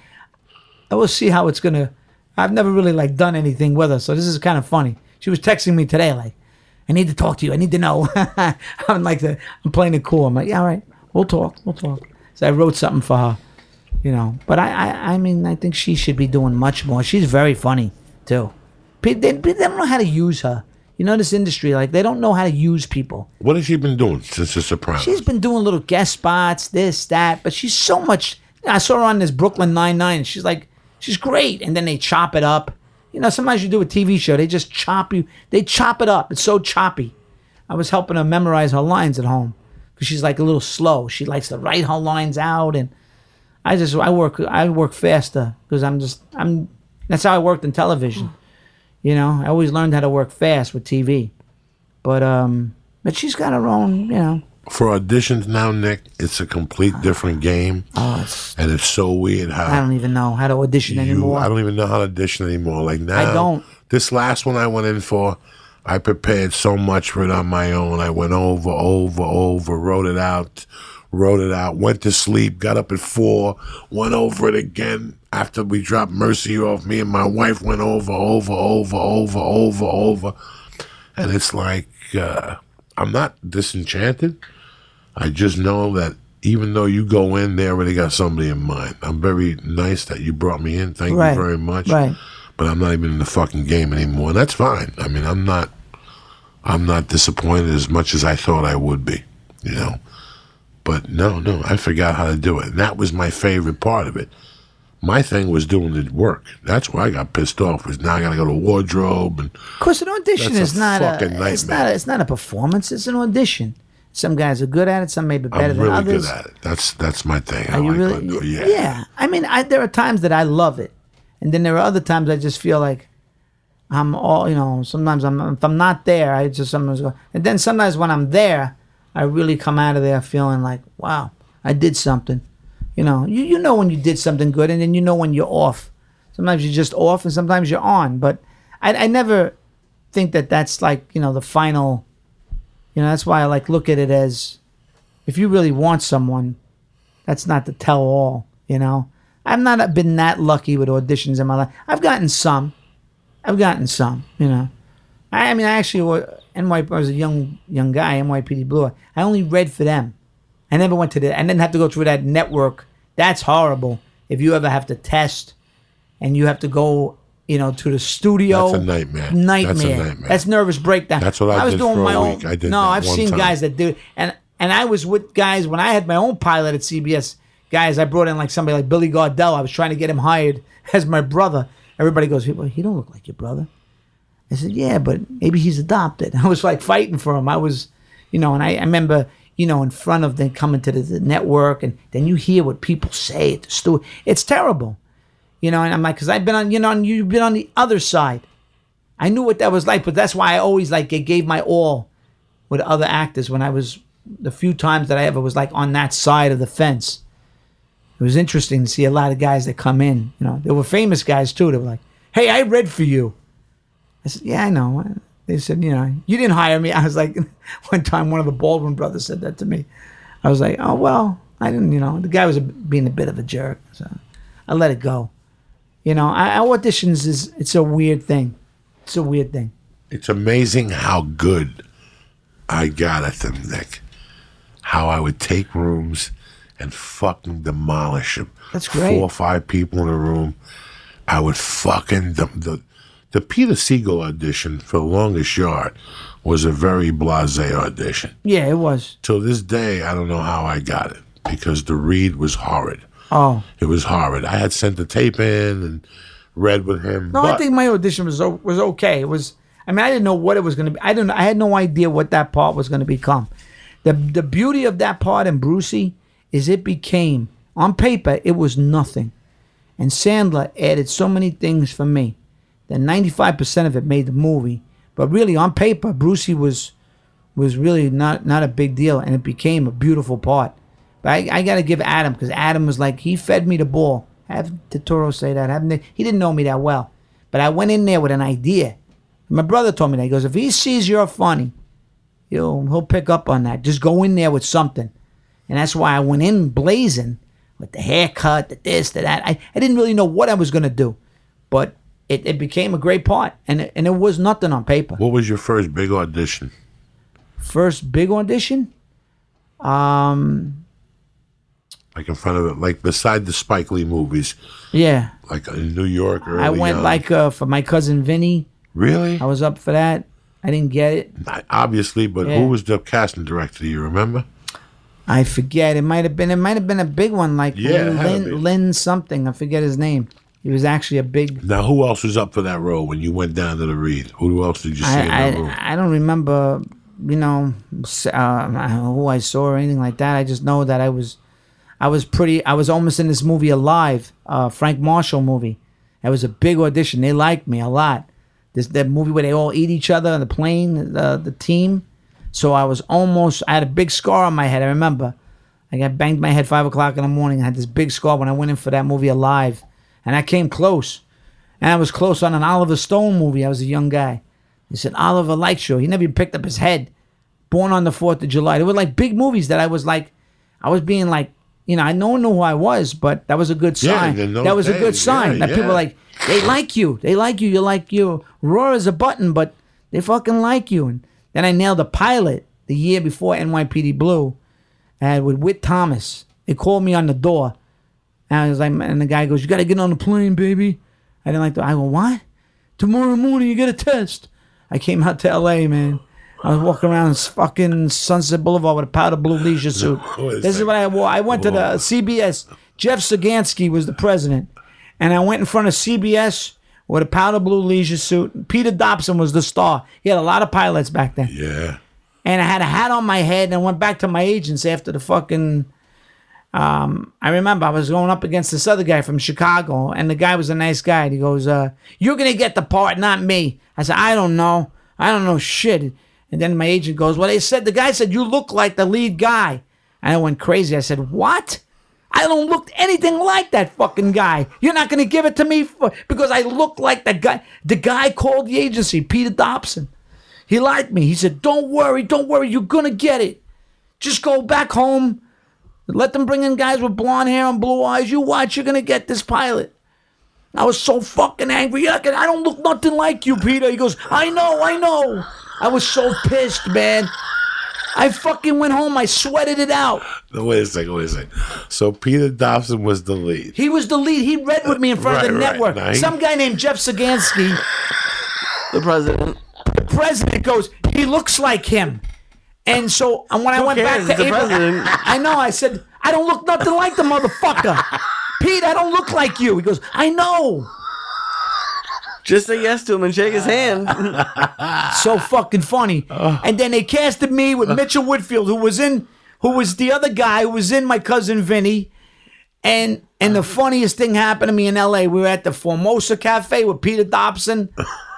I will see how it's gonna. I've never really like done anything with her, so this is kind of funny. She was texting me today, like, I need to talk to you. I need to know. I'm like, the, I'm playing it cool. I'm like, yeah, all right, we'll talk, we'll talk. So I wrote something for her, you know. But I, I, I mean, I think she should be doing much more. She's very funny too. They, they, they don't know how to use her. You know, this industry, like, they don't know how to use people. What has she been doing since The Sopranos? She's been doing little guest spots, this, that, but she's so much. I saw her on this Brooklyn Nine-Nine, and she's like, she's great. And then they chop it up. You know, sometimes you do a T V show, they just chop you. They chop it up. It's so choppy. I was helping her memorize her lines at home because she's like a little slow. She likes to write her lines out, and I just I work I work faster because I'm just I'm. That's how I worked in television. You know, I always learned how to work fast with T V. But um, but she's got her own. You know. For auditions now, Nick, it's a complete different game. Oh, it's, and it's so weird how I don't even know how to audition you, anymore. I don't even know how to audition anymore. Like now, I don't. This last one I went in for, I prepared so much for it on my own. I went over, over, over, wrote it out, wrote it out, went to sleep, got up at four, went over it again. After we dropped Mercy off, me and my wife went over, over, over, over, over, over. And it's like, uh, I'm not disenchanted. I just know that even though you go in there, already got somebody in mind. I'm very nice that you brought me in. Thank Right. you very much. Right. But I'm not even in the fucking game anymore. And that's fine. I mean, I'm not, I'm not disappointed as much as I thought I would be, you know. But no, no, I forgot how to do it. And that was my favorite part of it. My thing was doing the work. That's why I got pissed off. Was now I got to go to wardrobe and Of course, an audition That's is a not a fucking it's nightmare. not a, it's not a performance. It's an audition. Some guys are good at it. Some may be better I'm than really others. good at it. That's that's my thing. Are I you like really? to do- yeah. yeah. I mean, I, there are times that I love it, and then there are other times I just feel like I'm all you know. Sometimes I'm if I'm not there, I just sometimes go. And then sometimes when I'm there, I really come out of there feeling like, wow, I did something. You know, you you know when you did something good, and then you know when you're off. Sometimes you're just off, and sometimes you're on. But I I never think that that's like you know the final. You know, that's why I like look at it as. If you really want someone, that's not the tell all, you know. I've not been that lucky with auditions in my life. I've gotten some. I've gotten some, you know. I, I mean, I actually, wa- N Y P D, I was a young young guy, N Y P D Blue. I only read for them. I never went to the, I didn't have to go through that network. That's horrible. If you ever have to test and you have to go, you know, to the studio. That's a nightmare. Nightmare. That's a nightmare. That's nervous breakdown. That's what I was did doing for a my week. own. I did no, that I've one seen time. guys that do it. And And I was with guys when I had my own pilot at C B S. Guys, I brought in like somebody like Billy Gardell. I was trying to get him hired as my brother. Everybody goes, well, he don't look like your brother. I said, yeah, but maybe he's adopted. I was like fighting for him. I was, you know, and I, I remember, you know, in front of them coming to the, the network, and then you hear what people say at the studio. It's terrible, you know. And I'm like, because I've been on, you know, and you've been on the other side. I knew what that was like, but that's why I always like it gave my all with other actors when I was the few times that I ever was like on that side of the fence. It was interesting to see a lot of guys that come in. You know, there were famous guys too. They were like, "Hey, I read for you." I said, "Yeah, I know." They said, "You know, you didn't hire me." I was like, one time one of the Baldwin brothers said that to me. I was like, "Oh well, I didn't." You know, the guy was a, being a bit of a jerk, so I let it go. You know, I, I auditions is it's a weird thing. It's a weird thing. It's amazing how good I got at them, Nick. How I would take rooms and fucking demolish them. That's great. Four or five people in a room. I would fucking the the, the Peter Siegel audition for The Longest Yard was a very blasé audition. Yeah, it was. Till this day, I don't know how I got it because the read was horrid. Oh, it was horrid. I had sent the tape in and read with him. No, but I think my audition was o- was okay. It was. I mean, I didn't know what it was going to be. I didn't. I had no idea what that part was going to become. The the beauty of that part in Brucey is it became on paper it was nothing, and Sandler added so many things for me that ninety-five percent of it made the movie. But really, on paper, Brucey was was really not not a big deal, and it became a beautiful part. But I, I got to give Adam because Adam was like he fed me the ball. Have Turturro say that. Have Nick, he didn't know me that well, but I went in there with an idea. My brother told me that. He goes, if he sees you're funny, he'll he'll pick up on that. Just go in there with something, and that's why I went in blazing with the haircut, the this, the that. I, I didn't really know what I was gonna do, but it, it became a great part, and it, and it was nothing on paper. What was your first big audition? First big audition, um. Like in front of it, like beside the Spike Lee movies. Yeah. Like in New York early I went on. like uh, for my cousin Vinny. Really? I was up for that. I didn't get it. Not obviously, but Yeah. who was the casting director? Do you remember? I forget. It might have been. It might have been a big one, like Yeah, it had to be. Lynn, Lynn something. I forget his name. He was actually a big. Now, who else was up for that role when you went down to the read? Who else did you see in I, that room? I I don't remember. You know, s- uh, who I saw or anything like that. I just know that I was, I was pretty. I was almost in this movie Alive, uh, Frank Marshall movie. It was a big audition. They liked me a lot. This that movie where they all eat each other on the plane, the the team. So I was almost. I had a big scar on my head. I remember. I got banged my head five o'clock in the morning. I had this big scar when I went in for that movie Alive, and I came close. And I was close on an Oliver Stone movie. I was a young guy. He said Oliver likes you. He never even picked up his head. Born on the Fourth of July. They were like big movies that I was like, I was being like, you know, I no one knew who I was, but that was a good Yeah, sign. in those that was a good days, sign yeah, that people yeah. were like, they like you. They like you. You're like you. Raw as a button, but they fucking like you. And then I nailed a pilot the year before N Y P D Blue, and with Whit Thomas. They called me on the door, and I was like, and the guy goes, "You got to get on the plane, baby." I didn't like the. I go, "What? Tomorrow morning you get a test." I came out to L A, man. I was walking around this fucking Sunset Boulevard with a powder blue leisure suit. Wait a This is second. what I wore. I went to Whoa. the C B S. Jeff Sagansky was the president, and I went in front of C B S with a powder blue leisure suit. Peter Dobson was the star. He had a lot of pilots back then. Yeah. And I had a hat on my head, and I went back to my agents after the fucking. Um, I remember I was going up against this other guy from Chicago, and the guy was a nice guy. And he goes, uh, "You're gonna get the part, not me." I said, "I don't know. I don't know shit." And then my agent goes, "Well, they said the guy said you look like the lead guy." And I went crazy. I said, "What? I don't look anything like that fucking guy. You're not gonna give it to me for, because I look like the guy." The guy called the agency, Peter Dobson. He liked me. He said, "Don't worry, don't worry. You're gonna get it. Just go back home. Let them bring in guys with blonde hair and blue eyes. You watch, you're gonna get this pilot." I was so fucking angry. "Yeah, I don't look nothing like you, Peter." He goes, "I know, I know." I was so pissed, man. I fucking went home. I sweated it out. No, wait a second, wait a second. So Peter Dobson was the lead. He was the lead. He read with me in front of the Right, right. network. Now he- Some guy named Jeff Sagansky, The president. the president, goes, "He looks like him." And so and when I went cares? back It's to the April, president. I know, I said, "I don't look nothing like the motherfucker." "Pete, I don't look like you." He goes, "I know." Just say yes to him and shake his hand. So fucking funny. And then they casted me with Mitchell Whitfield, who was in, who was the other guy who was in My Cousin Vinny. And and the funniest thing happened to me in L A. We were at the Formosa Cafe with Peter Dobson.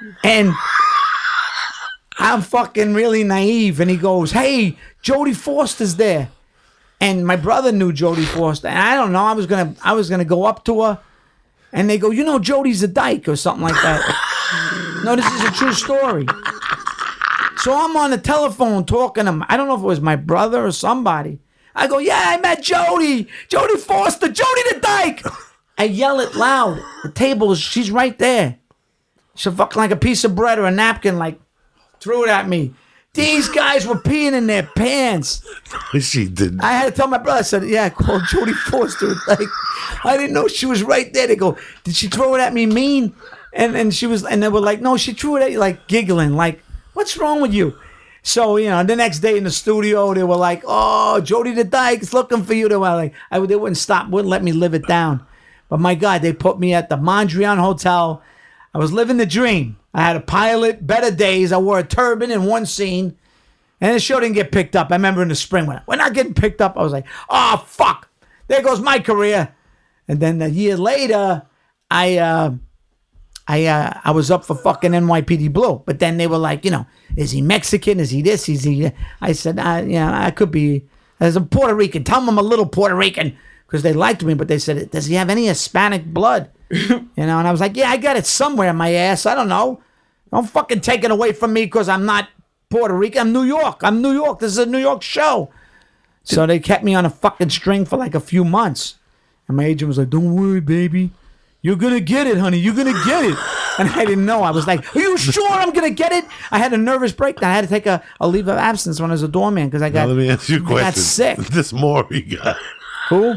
And I'm fucking really naive. And he goes, hey, Jodie Foster's there. And my brother knew Jodie Foster. And I don't know, I was gonna I was gonna go up to her. And they go, you know, Jodie's a dyke or something like that. No, this is a true story. So I'm on the telephone talking to him. I don't know if it was my brother or somebody. I go, yeah, I met Jodie. Jodie Foster. Jodie the dyke. I yell it loud. The table is, she's right there. She's fucking like a piece of bread or a napkin, like, threw it at me. These guys were peeing in their pants. She didn't. I had to tell my brother. I said, yeah, I called Jodie Foster. Like, I didn't know she was right there. They go, did she throw it at me mean? And and she was, and they were like, no, she threw it at you, like, giggling. Like, what's wrong with you? So, you know, the next day in the studio, they were like, oh, Jodie the Dyke's looking for you. They were like, I, they wouldn't stop, wouldn't let me live it down. But my God, they put me at the Mondrian Hotel. I was living the dream. I had a pilot, better days. I wore a turban in one scene. And the show didn't get picked up. I remember in the spring when we're not getting picked up. I was like, oh, fuck. There goes my career. And then a year later, I uh, I uh, I was up for fucking N Y P D Blue. But then they were like, you know, is he Mexican? Is he this? Is he... I said, uh, yeah, I could be... As a Puerto Rican. Tell them I'm a little Puerto Rican. Because they liked me, but they said, does he have any Hispanic blood? You know, and I was like, yeah, I got it somewhere in my ass. I don't know. Don't fucking take it away from me because I'm not Puerto Rican. I'm New York. I'm New York. This is a New York show. So they kept me on a fucking string for like a few months. And my agent was like, don't worry, baby. You're going to get it, honey. You're going to get it. And I didn't know. I was like, are you sure I'm going to get it? I had a nervous breakdown. I had to take a, a leave of absence when I was a doorman because I got, now, let me ask you a I question. got sick. This Maury guy. Who?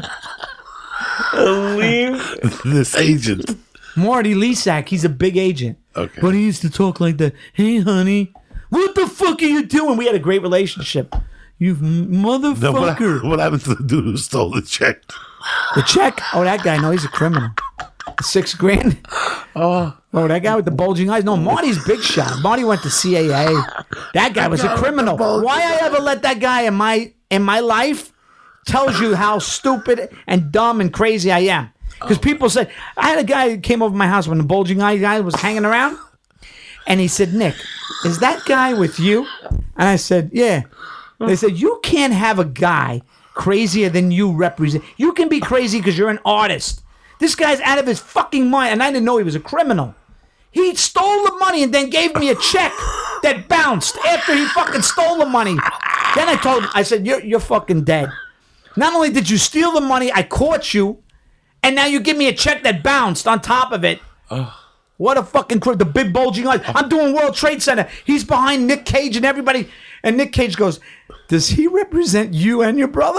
This agent. Marty Lisak, he's a big agent. Okay. But he used to talk like that. Hey, honey, what the fuck are you doing? We had a great relationship. You motherfucker. Now, what, what happened to the dude who stole the check? The check? Oh, that guy, no, he's a criminal. Six grand? Oh. Oh, that guy with the bulging eyes? No, Marty's big shot. Marty went to C A A. That guy was a criminal. Why I ever let that guy in my in my life tells you how stupid and dumb and crazy I am. Because people said, I had a guy who came over to my house when the bulging eye guy was hanging around. And he said, Nick, is that guy with you? And I said, yeah. They said, you can't have a guy crazier than you represent. You can be crazy because you're an artist. This guy's out of his fucking mind. And I didn't know he was a criminal. He stole the money and then gave me a check that bounced after he fucking stole the money. Then I told him, I said, you're, you're fucking dead. Not only did you steal the money, I caught you. And now you give me a check that bounced on top of it. Uh, what a fucking crib. The big bulging eyes. I'm doing World Trade Center. He's behind Nick Cage and everybody. And Nick Cage goes, does he represent you and your brother?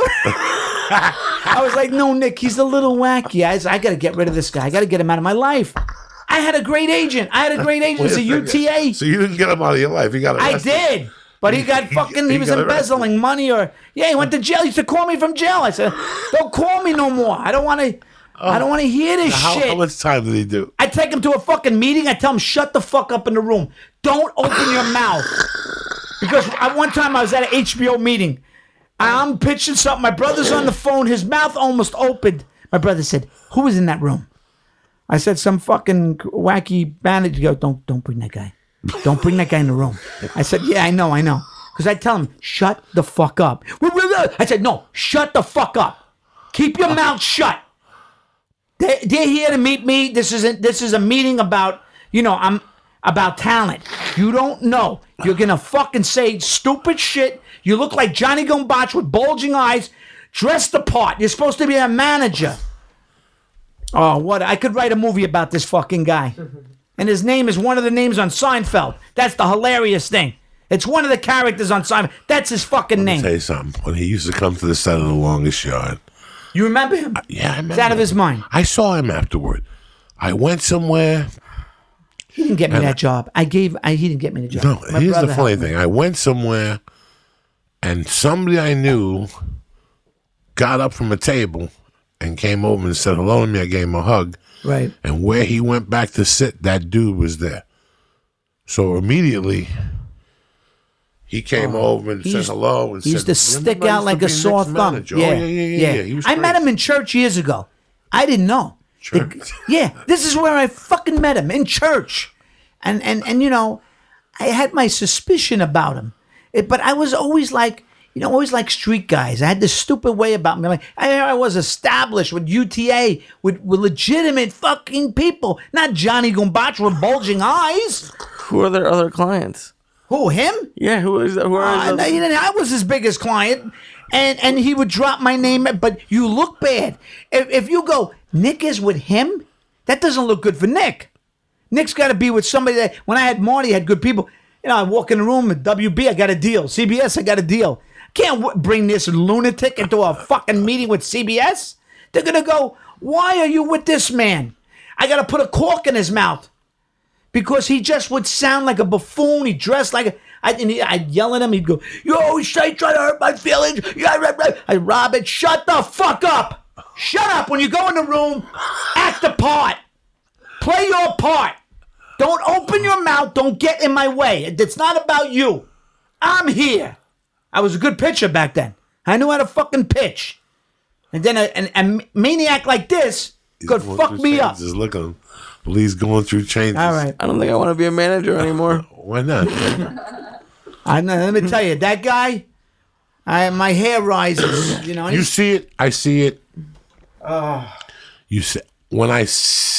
I was like, no, Nick, he's a little wacky. I, I got to get rid of this guy. I got to get him out of my life. I had a great agent. I had a great agent. It's a U T A. So you didn't get him out of your life. You got arrested. I did. But he got fucking, he, he was embezzling arrested. money or, yeah, he went to jail. He used to call me from jail. I said, don't call me no more. I don't want to. Oh, I don't want to hear this how, shit. How much time did he do? I take him to a fucking meeting. I tell him, shut the fuck up in the room. Don't open your mouth. Because I, one time I was at an H B O meeting. I'm pitching something. My brother's on the phone. His mouth almost opened. My brother said, who was in that room? I said, some fucking wacky manager. He goes, don't, don't bring that guy. Don't bring that guy in the room. I said, yeah, I know, I know. Because I tell him, shut the fuck up. I said, no, shut the fuck up. Keep your mouth shut. They're, they're here to meet me. This isn't. This is a meeting about, you know, I'm about talent. You don't know. You're gonna fucking say stupid shit. You look like Johnny Gombach with bulging eyes, dressed the part. You're supposed to be a manager. Oh, what? I could write a movie about this fucking guy. And his name is one of the names on Seinfeld. That's the hilarious thing. It's one of the characters on Seinfeld. That's his fucking name. Let me tell you something. When he used to come to the set of The Longest Yard. You remember him? Uh, yeah, I remember. He's out of his mind. I saw him afterward. I went somewhere. He didn't get me that job. I gave. I, he didn't get me the job. No, My here's the funny helped me. thing. I went somewhere, and somebody I knew got up from a table and came over and said hello to me. I gave him a hug. Right. And where he went back to sit, that dude was there. So immediately, he came oh, over and said used, hello. And he said, used to stick out like a sore thumb. Yeah. Oh, yeah, yeah, yeah. yeah. He was I met him in church years ago. I didn't know. Church? The, yeah, this is where I fucking met him, in church. and and and you know, I had my suspicion about him, it, but I was always like. You know, always like street guys. I had this stupid way about me. Like I, I was established with U T A, with, with legitimate fucking people, not Johnny Gumbach with bulging eyes. Who are their other clients? Who, him? Yeah, who is who are Uh, the- he didn't- I was his biggest client, and and he would drop my name. But you look bad if, if you go. Nick is with him. That doesn't look good for Nick. Nick's got to be with somebody that. When I had Marty, I had good people. You know, I walk in the room at W B. I got a deal. C B S, I got a deal. Can't w- bring this lunatic into a fucking meeting with C B S. They're gonna go. Why are you with this man? I gotta put a cork in his mouth because he just would sound like a buffoon. He dressed like a. I, and he, I'd yell at him. He'd go, "You always say try to hurt my feelings." Yeah, right, right. I Robert, shut the fuck up. Shut up when you go in the room. Act the part. Play your part. Don't open your mouth. Don't get in my way. It's not about you. I'm here. I was a good pitcher back then. I knew how to fucking pitch. And then a, an, a maniac like this could He's going fuck through me up. changes. Look at him. Lee's going through changes. All right. I don't think I want to be a manager anymore. Why not? I know, let me tell you, that guy, I, my hair rises. You know, You he's- see it. I see it. You see when I s-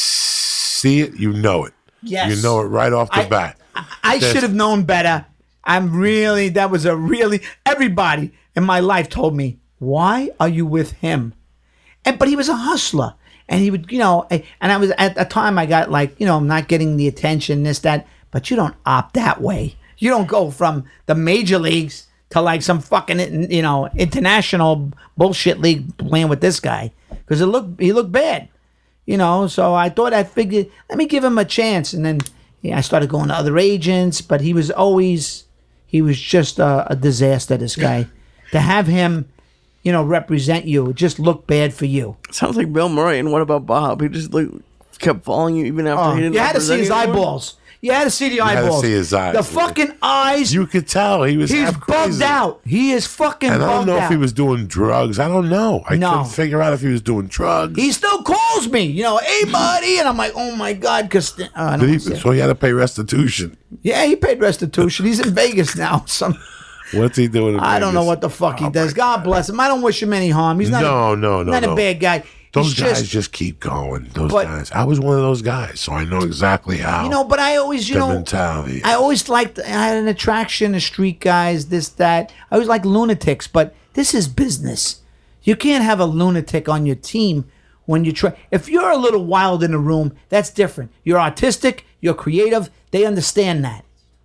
see it, you know it. Yes. You know it right off the I- bat. I should have known better. I'm really, that was a really, everybody in my life told me, why are you with him? And but he was a hustler. And he would, you know, I- and I was, at the time I got like, you know, I'm not getting the attention, this, that, but you don't opt that way. You don't go from the major leagues to like some fucking, you know, international bullshit league playing with this guy. Because it looked, he looked bad. You know, so I thought I figured, let me give him a chance. And then yeah, I started going to other agents, but he was always, he was just a, a disaster, this guy. To have him, you know, represent you, it just looked bad for you. Sounds like Bill Murray. And what about Bob? He just like kept following you even after Oh, he didn't. you had to see represent his you anymore? eyeballs. You had to see the had to eyeballs. see his eyes. The fucking eyes. You could tell he was he's half bugged crazy. out. He is fucking And bugged I don't know out. if he was doing drugs. I don't know. I No. couldn't figure out if he was doing drugs. He still calls me, you know, hey buddy, and I'm like, oh my god, because uh, I don't Did he, wanna say it. so he had to pay restitution. Yeah, he paid restitution. He's in Vegas now. Some What's he doing? In I don't know Vegas? what the fuck he Oh, does. my God bless him. I don't wish him any harm. He's not No, a, no, no, not no. a bad guy. Those He's guys just, just, keep going. Those But- guys. I was one of those guys, so I know exactly how. you know, but I always, you the know, mentality. I always liked, I had an attraction to street guys, this, that. I always like lunatics, but this is business. You can't have a lunatic on your team when you try. If you're a little wild in the room, that's different. You're artistic, you're creative, they understand that.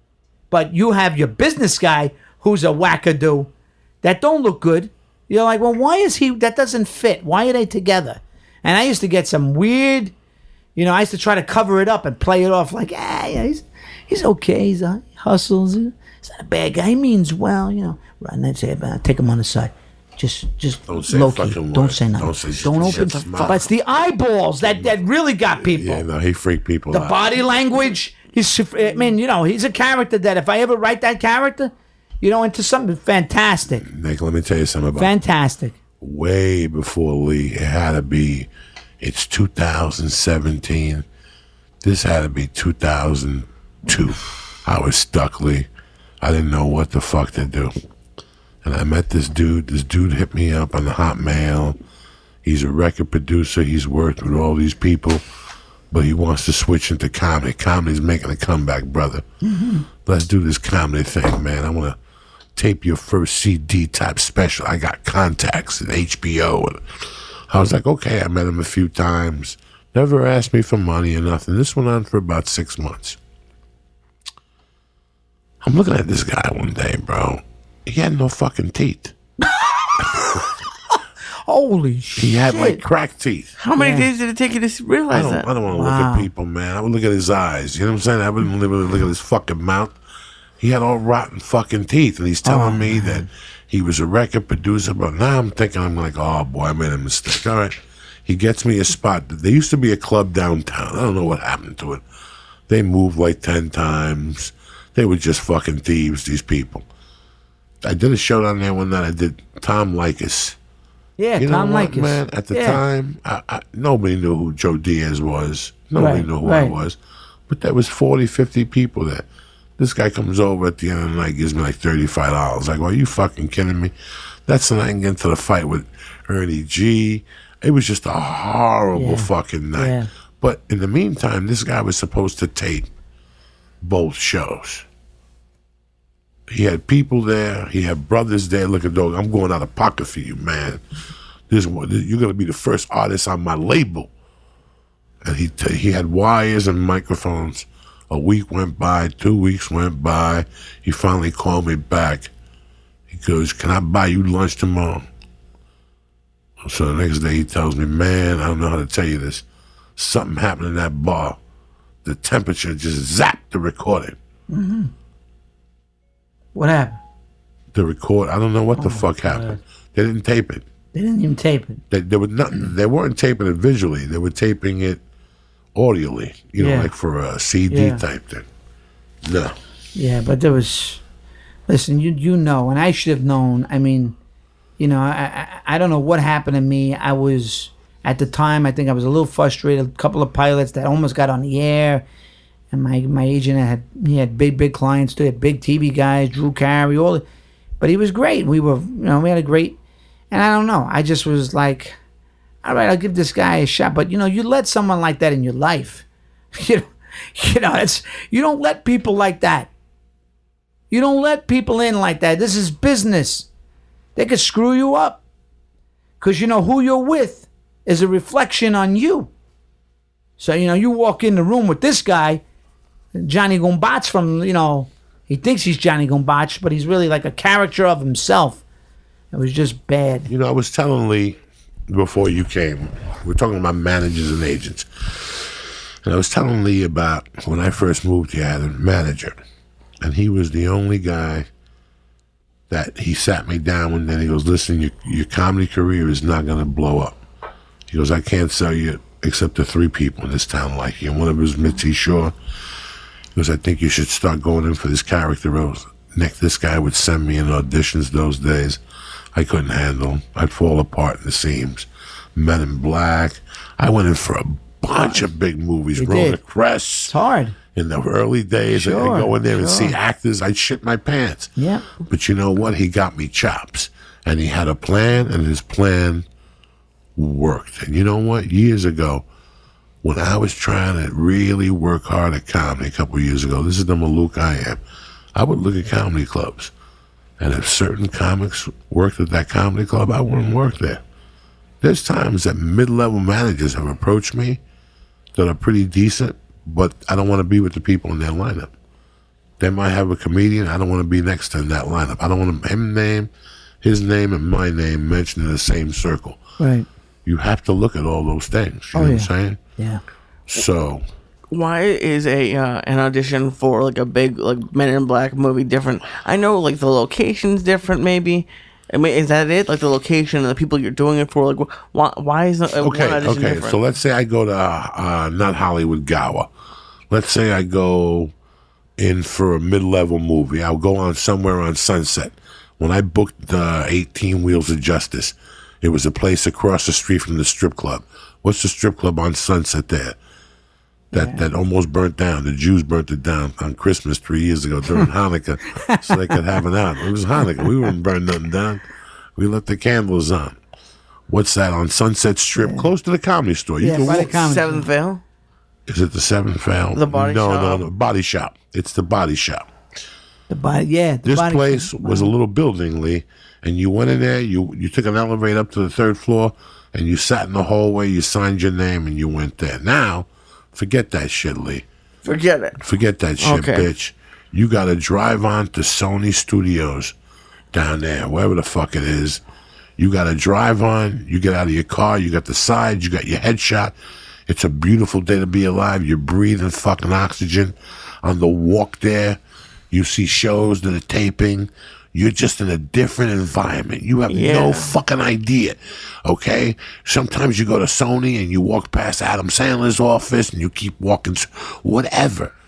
But you have your business guy who's a wackadoo that don't look good. You're like, well, why is he, that doesn't fit. Why are they together? And I used to get some weird, you know, I used to try to cover it up and play it off like, ah, yeah, he's, he's okay. He's, uh, he hustles. He's not a bad guy. He means well, you know. Right, and I'd say, uh, take him on the side. Just, just Don't say a low key. fucking Don't word. say nothing. Don't say shit. Don't Shut open. the the mouth. But it's the eyeballs that, that really got people. Yeah, no, he freaked people The out. body language. He's, I mean, you know, he's a character that if I ever write that character, you know, into something fantastic. Nick, let me tell you something about Fantastic. way before Lee. It had to be, it's two thousand seventeen. This had to be two thousand two. I was stuck, Lee. I didn't know what the fuck to do. And I met this dude. This dude hit me up on the Hotmail. He's a record producer. He's worked with all these people, but he wants to switch into comedy. Comedy's making a comeback, brother. Mm-hmm. Let's do this comedy thing, man. I want to tape your first C D type special. I got contacts at H B O. And I was like, okay. I met him a few times. Never asked me for money or nothing. This went on for about six months. I'm looking at this guy one day, bro. He had no fucking teeth. Holy shit. He had like crack teeth. How many Yeah. days did it take you to s- I realize don't, that? I don't want to Wow. look at people, man. I would look at his eyes. You know what I'm saying? I wouldn't really look at his fucking mouth. He had all rotten fucking teeth, and he's telling Oh, me that he was a record producer. But now I'm thinking, I'm like, oh boy, I made a mistake. All right, he gets me a spot. There used to be a club downtown. I don't know what happened to it. They moved like ten times. They were just fucking thieves. These people. I did a show down there one night. I did Tom Likas. Yeah, You know Tom what, Likas. man? At the Yeah. time, I, I, nobody knew who Joe Diaz was. Nobody Right, knew who I right. was. But there was forty, fifty people there. This guy comes over at the end of the night, gives me like thirty-five dollars. Like, well, are you fucking kidding me? That's the night I get into the fight with Ernie G. It was just a horrible Yeah. fucking night. Yeah. But in the meantime, this guy was supposed to tape both shows. He had people there. He had brothers there. Look at dog. I'm going out of pocket for you, man. This one, you're gonna be the first artist on my label. And he t- he had wires and microphones. A week went by. Two weeks went by. He finally called me back. He goes, "Can I buy you lunch tomorrow?" So the next day he tells me, "Man, I don't know how to tell you this. Something happened in that bar. The temperature just zapped the recording." Mm-hmm. What happened? The record, I don't know what the fuck happened. They didn't tape it. They didn't even tape it. They, they were not. They weren't taping it visually. They were taping it audially. You know, Yeah. like for a C D Yeah. type thing. No. Yeah, but there was. Listen, you you know, and I should have known. I mean, you know, I, I I don't know what happened to me. I was at the time. I think I was a little frustrated. A couple of pilots that almost got on the air, and my my agent had he had big big clients too. He had big T V guys, Drew Carey, all. The, but he was great. We were, you know, we had a great. And I don't know. I just was like, all right, I'll give this guy a shot. But you know, you let someone like that in your life. You know, you know, it's you don't let people like that. You don't let people in like that. This is business. They could screw you up. Because you know who you're with is a reflection on you. So, you know, you walk in the room with this guy, Johnny Gombach from, you know, he thinks he's Johnny Gombach, but he's really like a character of himself. It was just bad. You know, I was telling Lee before you came, we're talking about managers and agents. And I was telling Lee about when I first moved here, I had a manager. And he was the only guy that he sat me down and then he goes, "Listen, your, your comedy career is not going to blow up." He goes, "I can't sell you except to three people in this town like you." And one of them was Mitzi Shore. He goes, "I think you should start going in for this character roles." Nick, this guy would send me in auditions those days. I couldn't handle them. I'd fall apart in the seams. Men in Black. I went in for a bunch of big movies. You Rona did. Crest. It's hard. In the early days, Sure, I'd go in there and sure. see actors. I'd shit my pants. Yeah. But you know what? He got me chops. And he had a plan, and his plan worked. And you know what? Years ago, when I was trying to really work hard at comedy a couple of years ago, this is the Malouk I am, I would look at comedy clubs. And if certain comics worked at that comedy club, I wouldn't work there. There's times that mid-level managers have approached me that are pretty decent, but I don't want to be with the people in their lineup. They might have a comedian. I don't want to be next to in that lineup. I don't want him name, his name, and my name mentioned in the same circle. Right. You have to look at all those things. You Oh, know yeah. what I'm saying? Yeah. So, Why is a uh, an audition for like a big like Men in Black movie different? I know like the location's different, maybe. I mean, is that it? Like the location and the people you're doing it for? Like, wh- why? Why is the, uh, okay, one audition okay. different? So let's say I go to uh, uh, not Hollywood Gower. Let's say I go in for a mid-level movie. I'll go on somewhere on Sunset. When I booked uh, eighteen Wheels of Justice, it was a place across the street from the strip club. What's the strip club on Sunset there? That Yeah. that almost burnt down. The Jews burnt it down on Christmas three years ago during Hanukkah, so they could have it out. It was Hanukkah. We wouldn't burn nothing down. We left the candles on. What's that on Sunset Strip, close to the Comedy Store? You Yeah, can by the walk- Comedy Seventh Veil. Is it the Seventh Veil? The Body no, Shop? No, no, Body Shop. It's the Body Shop. The body. Yeah. The This body, place was a little building, Lee, and you went in there. You you took an elevator up to the third floor, and you sat in the hallway. You signed your name, and you went there. Now, forget that shit, Lee. Forget it. Forget that shit, Okay. bitch. You got to drive on to Sony Studios down there, wherever the fuck it is. You got to drive on. You get out of your car. You got the sides. You got your headshot. It's a beautiful day to be alive. You're breathing fucking oxygen. On the walk there, you see shows that are taping. You're just in a different environment. You have Yeah. no fucking idea, okay? Sometimes you go to Sony and you walk past Adam Sandler's office and you keep walking, whatever.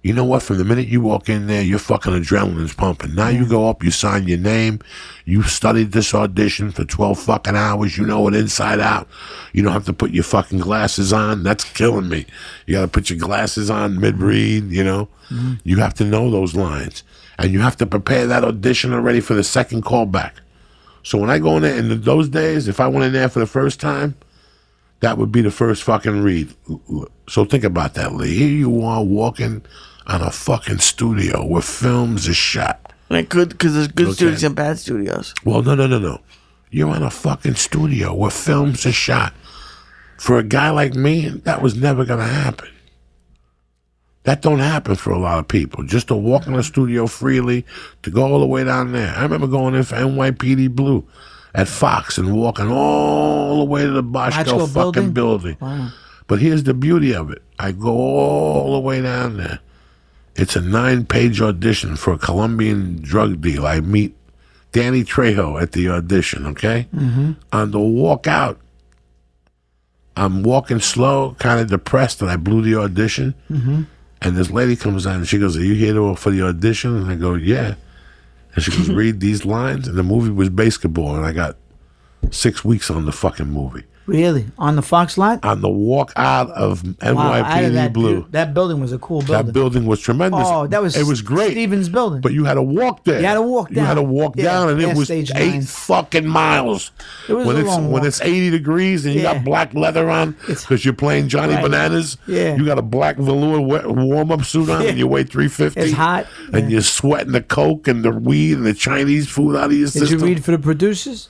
you know what? From the minute you walk in there, your fucking adrenaline's pumping. Now you go up, you sign your name, you studied this audition for twelve fucking hours, you know it inside out. You don't have to put your fucking glasses on. That's killing me. You got to put your glasses on mid-read, you know. Mm-hmm. You have to know those lines. And you have to prepare that audition already for the second callback. So when I go in there, in those days, if I went in there for the first time, that would be the first fucking read. So think about that, Lee. Here you are walking on a fucking studio where films are shot. Like good, because there's good Okay. studios and bad studios. Well, no, no, no, no. You're on a fucking studio where films are shot. For a guy like me, that was never going to happen. That don't happen for a lot of people. Just to walk in the studio freely, to go all the way down there. I remember going in for N Y P D Blue at Fox and walking all the way to the Boschko Boschko fucking building? building. Wow. But here's the beauty of it. I go all the way down there. It's a nine-page audition for a Colombian drug deal. I meet Danny Trejo at the audition, okay? Mm-hmm. On the walk out, I'm walking slow, kind of depressed that I blew the audition. Mm-hmm. And this lady comes on and she goes, are you here to, for the audition? And I go, yeah. And she goes, read these lines. And the movie was Basketball. And I got six weeks on the fucking movie. Really? On the Fox lot? On the walk out of N Wow, Y out P of D that, Blue. dude, that building was a cool building. That building was tremendous. Oh, that was it was great. Stevens building. But you had to walk there. You had to walk You had to down. walk Yeah, down, and it past was stage eight nine. fucking miles. It was when a it's long when walk. it's eighty degrees and you Yeah. got black leather on It's- because you're playing Johnny Right. Bananas. Yeah. You got a black velour warm up suit on Yeah. and you weigh three fifty. It's hot. And Yeah. you're sweating the coke and the weed and the Chinese food out of your Did system. you read for the producers?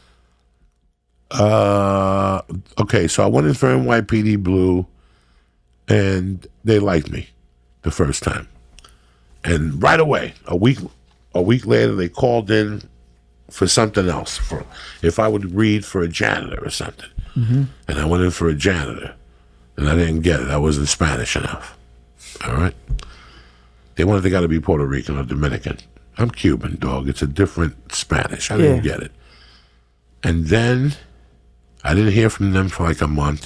Uh, okay, so I went in for N Y P D Blue, and they liked me the first time. And right away, a week, a week later, they called in for something else. For if I would read for a janitor or something, mm-hmm. and I went in for a janitor, and I didn't get it. I wasn't Spanish enough. All right. They wanted the guy to be Puerto Rican or Dominican. I'm Cuban, dog. It's a different Spanish. I didn't Yeah. get it. And then I didn't hear from them for like a month.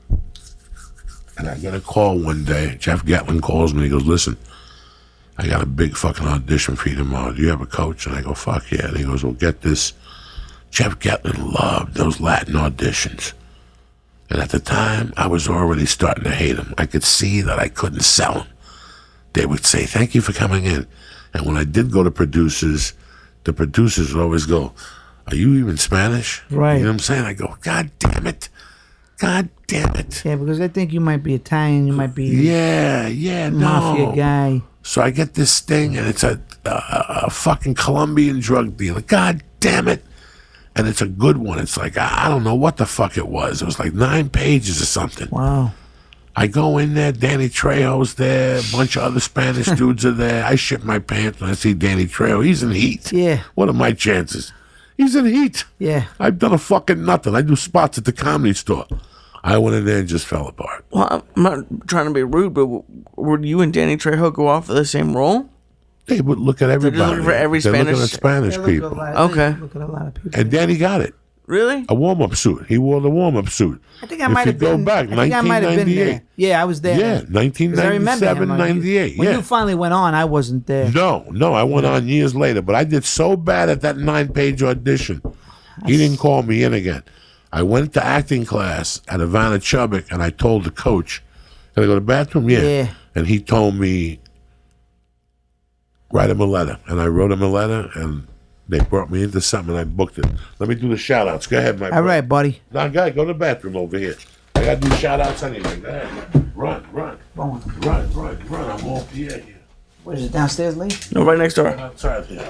And I get a call one day. Jeff Gatlin calls me. He goes, listen, I got a big fucking audition for you tomorrow. Do you have a coach? And I go, fuck yeah. And he goes, well, get this. Jeff Gatlin loved those Latin auditions. And at the time, I was already starting to hate him. I could see that I couldn't sell him. They would say, thank you for coming in. And when I did go to producers, the producers would always go, are you even Spanish? Right. You know what I'm saying? I go, God damn it. God damn it. Yeah, because I think you might be Italian. You might be Yeah, yeah, no. mafia guy. So I get this thing, and it's a, a, a fucking Colombian drug dealer. God damn it. And it's a good one. It's like, I, I don't know what the fuck it was. It was like nine pages or something. Wow. I go in there, Danny Trejo's there, a bunch of other Spanish dudes are there. I shit my pants when I see Danny Trejo. He's in heat. Yeah. What are my chances? He's in heat. Yeah. I've done a fucking nothing. I do spots at the Comedy Store. I went in there and just fell apart. Well, I'm not trying to be rude, but w- would you and Danny Trejo go off for the same role? They would look at everybody. looking for every They're looking at Spanish- Spanish Look at a people. lot of- Okay. Look at a lot of people. And Danny got it. Really? A warm-up suit. He wore the warm-up suit. I think I If might you have go been. back, I think I might have been there. nineteen ninety-eight. Yeah, I was there. Yeah, 'Cause I remember nineteen ninety-seven, him. Like, ninety-eight. When Yeah. you finally went on, I wasn't there. No, no, I went on years later, but I did so bad at that nine-page audition. He didn't call me in again. I went to acting class at Ivana Chubbuck, and I told the coach, "Can I go to the bathroom?" Yeah. Yeah. And he told me, write him a letter. And I wrote him a letter, and they brought me into something, and I booked it. Let me do the shout-outs. Go ahead, my All brother. right, buddy. Now, guy, go to the bathroom over here. I got to do shout-outs anyway. Go ahead. Run, run, Going. run, run, run. I'm all Pierre here. What is it, downstairs, Lee? No, right next door. Outside here.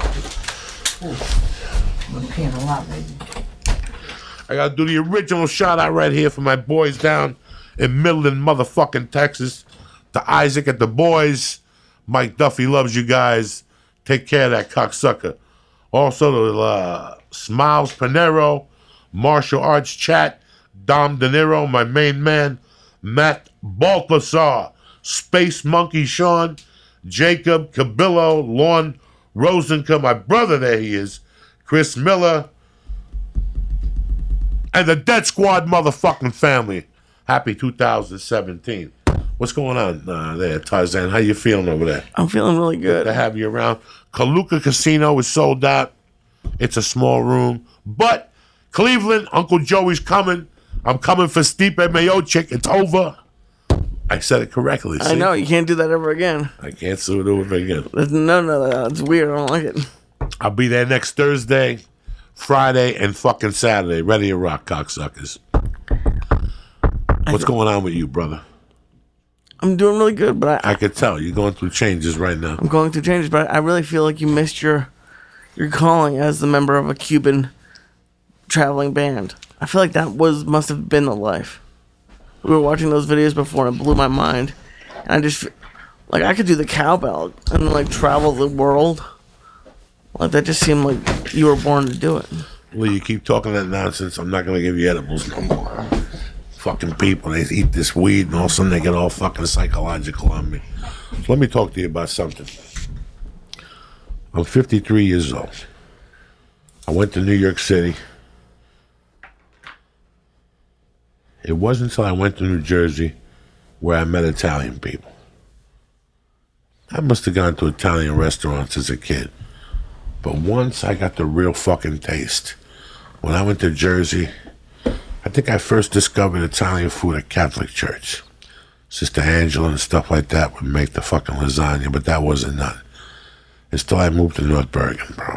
We're peeing a lot, baby. I gotta do the original shout out right here for my boys down in Midland, motherfucking Texas. To Isaac at the boys. Mike Duffy loves you guys. Take care of that cocksucker. Also to uh, Smiles Panero, Martial Arts Chat, Dom De Niro, my main man, Matt Balthasar, Space Monkey Sean, Jacob Cabillo, Lorne Rosenka, my brother, there he is, Chris Miller, and the Dead Squad motherfucking family. Happy two thousand seventeen. What's going on uh, there, Tarzan? How you feeling over there? I'm feeling really good. To have you around. Kaluka Casino is sold out. It's a small room. But Cleveland, Uncle Joey's coming. I'm coming for Stipe Miocic. It's over. I said it correctly. See? I know. You can't do that ever again. I can't do it again. No, no, no. It's weird. I don't like it. I'll be there next Thursday, Friday, and fucking Saturday. Ready to rock, cocksuckers. What's going on with you, brother? I'm doing really good, but I, I could tell you're going through changes right now. I'm going through changes, but I really feel like you missed your your calling as the member of a Cuban traveling band. I feel like that was must have been the life. We were watching those videos before, and it blew my mind. And I just like I could do the cowbell and like travel the world. Like that just seemed like you were born to do it. Lee, you keep talking that nonsense. I'm not going to give you edibles no more. Fucking people, they eat this weed and all of a sudden they get all fucking psychological on me. So let me talk to you about something. I'm fifty-three years old. I went to New York City. It wasn't until I went to New Jersey where I met Italian people. I must have gone to Italian restaurants as a kid. But once I got the real fucking taste, when I went to Jersey, I think I first discovered Italian food at Catholic Church. Sister Angela and stuff like that would make the fucking lasagna, but that wasn't none. Until I moved to North Bergen, bro.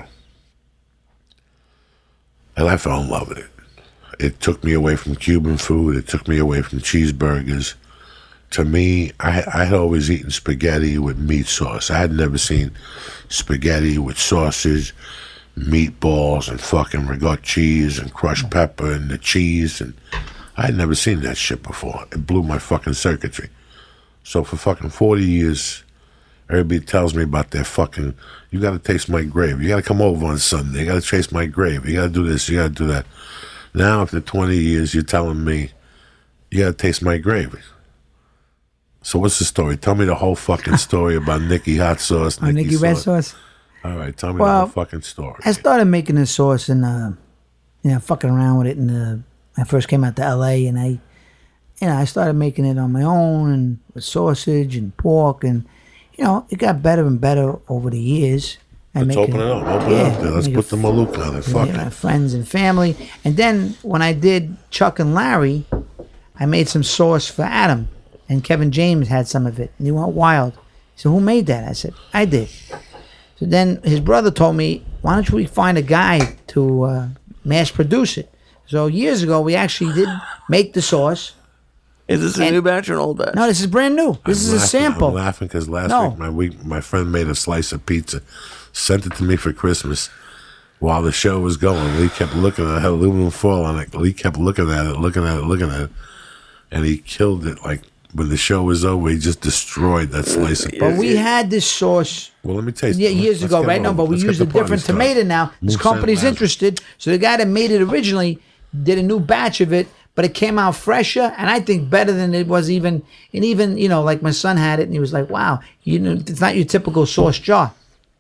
And I fell in love with it. It took me away from Cuban food. It took me away from cheeseburgers. To me, I, I had always eaten spaghetti with meat sauce. I had never seen spaghetti with sausage, meatballs, and fucking ricotta cheese and crushed pepper and the cheese. And I had never seen that shit before. It blew my fucking circuitry. So for fucking forty years, everybody tells me about their fucking, you gotta taste my grave. You gotta come over on Sunday. You gotta taste my grave. You gotta do this. You gotta do that. Now, after twenty years, you're telling me you gotta taste my gravy. So what's the story? Tell me the whole fucking story about Nicky hot sauce. Oh, Nicky red sauce. All right, tell me Well, the whole fucking story. I started making this sauce and, uh, you know, fucking around with it. And uh, I first came out to L A and I, you know, I started making it on my own and with sausage and pork. And, you know, it got better and better over the years. I Let's open it up. Open yeah, it up there. Let's make put it- the Maluka on it. Fuck yeah, my it. friends and family. And then when I did Chuck and Larry, I made some sauce for Adam. And Kevin James had some of it. And he went wild. He said, who made that? I said, I did. So then his brother told me, why don't we find a guy to uh, mass produce it? So years ago, we actually did make the sauce. Is this a And- new batch or an old batch? No, this is brand new. This is I'm a laughing- sample. I'm laughing because last No. week my week my friend made a slice of pizza, sent it to me for Christmas. While the show was going, Lee kept looking at it. It had aluminum foil on it. Lee kept looking at it, looking at it, looking at it, and he killed it. Like when the show was over, he just destroyed that slice of pizza. But we had this sauce Well, let me taste yeah, it. years Let's ago, get right it now, over. but we Let's get use a the party different started. tomato now. This Move company's Saint interested. So the guy that made it originally did a new batch of it, but it came out fresher and I think better than it was even, and even, you know, like my son had it and he was like, wow, you know, it's not your typical sauce jar.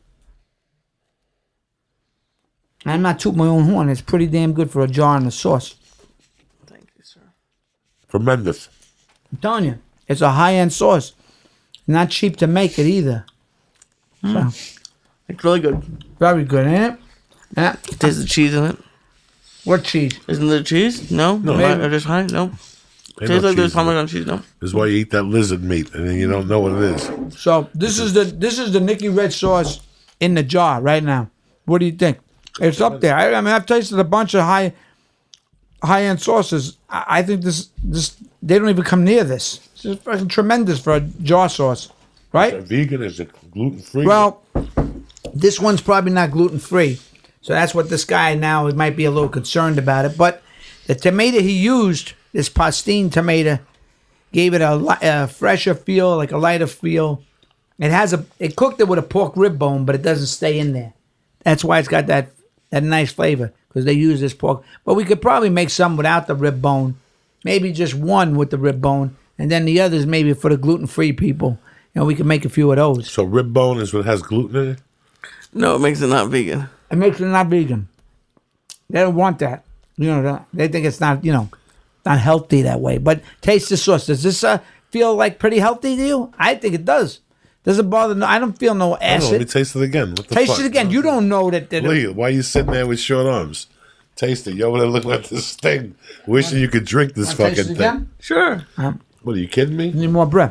I'm not tooting my own horn. It's pretty damn good for a jar and a sauce. Thank you, sir. Tremendous. I'm telling you, it's a high-end sauce. Not cheap to make it either. So, It's really good. very good, ain't it? Yeah. Taste the cheese in it. What cheese? Isn't there cheese? No? No. maybe. Or just high? No. Ain't Tastes no like there's cheese in it. Parmesan cheese, no? This is why you eat that lizard meat, and then you don't know what it is. So this is the this is the Nicky Red sauce in the jar right now. What do you think? It's up there. I, I mean, I've tasted a bunch of high high end sauces. I, I think this this they don't even come near this. This is fucking tremendous for a jar sauce, Is it right? vegan? Is it gluten free? Well, this one's probably not gluten free, so that's what this guy now might be a little concerned about it. But the tomato he used, this pastine tomato, gave it a, li- a fresher feel, like a lighter feel. It has a it cooked it with a pork rib bone, but it doesn't stay in there. That's why it's got that that nice flavor because they use this pork. But we could probably make some without the rib bone, maybe just one with the rib bone, and then the others maybe for the gluten free people. You know, we could make a few of those. so rib bone is what has gluten in it. No, it makes it not vegan. It makes it not vegan. They don't want that. You know, they think it's not, you know, not healthy that way. But taste the sauce. Does this uh, feel like pretty healthy to you? I think it does. Doesn't bother. No, I don't feel no I don't know, let me acid. taste it again. What the Taste fuck? it again. You don't know that. that Lee, why are you sitting there with short arms? Taste it. You over there looking at this thing, wishing you could drink this Wanna fucking taste it thing. again? Sure. What are you kidding me? Need more bread.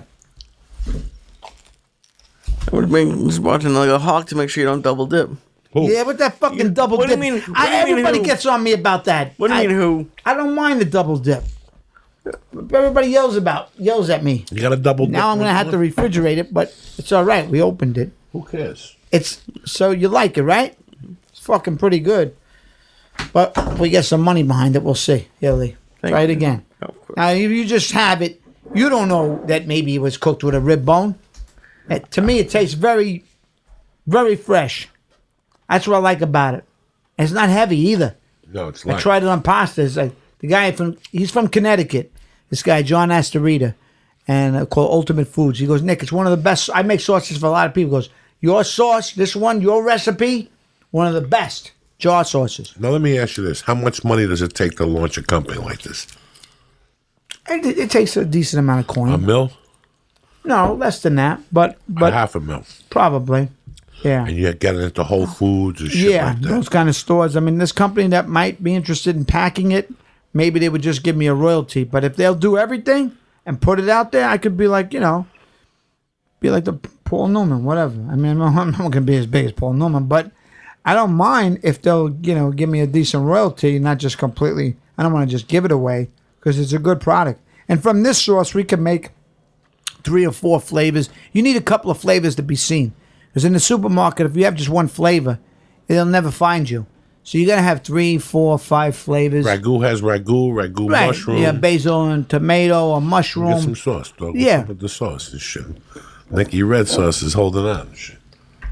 I would have been just watching like a hawk to make sure you don't double dip. Who? Yeah, but that fucking You- double what do dip. you mean- what I, do you mean everybody who? gets on me about that. What do you I, mean who? I don't mind the double dip. Everybody yells about yells at me. You got a double. Now I'm gonna have to refrigerate it, but it's all right. We opened it. Who cares? It's so you like it, right? It's fucking pretty good. But if we get some money behind it, we'll see. Yeah, Lee. Thank Try it you. again. Oh, of course. Now, if you just have it, you don't know that maybe it was cooked with a rib bone. It- to me, it tastes very, very fresh. That's what I like about it. It's not heavy either. No, it's I like tried it on pasta. It's like the guy from he's from Connecticut. This guy John Astorita, and uh, called Ultimate Foods. He goes, Nick, it's one of the best. I make sauces for a lot of people. He goes, your sauce, this one, your recipe, one of the best jar sauces. Now let me ask you this: how much money does it take to launch a company like this? And it, it takes a decent amount of coin. A mil? no, less than that, but but a half a mil, probably, yeah. and you get it into Whole Foods and shit Yeah, like that. those kind of stores. I mean, this company that might be interested in packing it, maybe they would just give me a royalty. But if they'll do everything and put it out there, I could be like, you know, be like the Paul Newman, whatever. I mean, I'm not going to be as big as Paul Newman, but I don't mind if they'll, you know, give me a decent royalty, not just completely. I don't want to just give it away because it's a good product. And from this sauce, we can make three or four flavors. You need a couple of flavors to be seen. Because in the supermarket, if you have just one flavor, they'll never find you. So you got to have three, four, five flavors. Ragu has ragu, ragu Right. mushroom. Yeah, basil and tomato or Get mushroom. some sauce, dog. What's Yeah. up with the sauce and shit? Nicky Red Sauce is holding on and shit.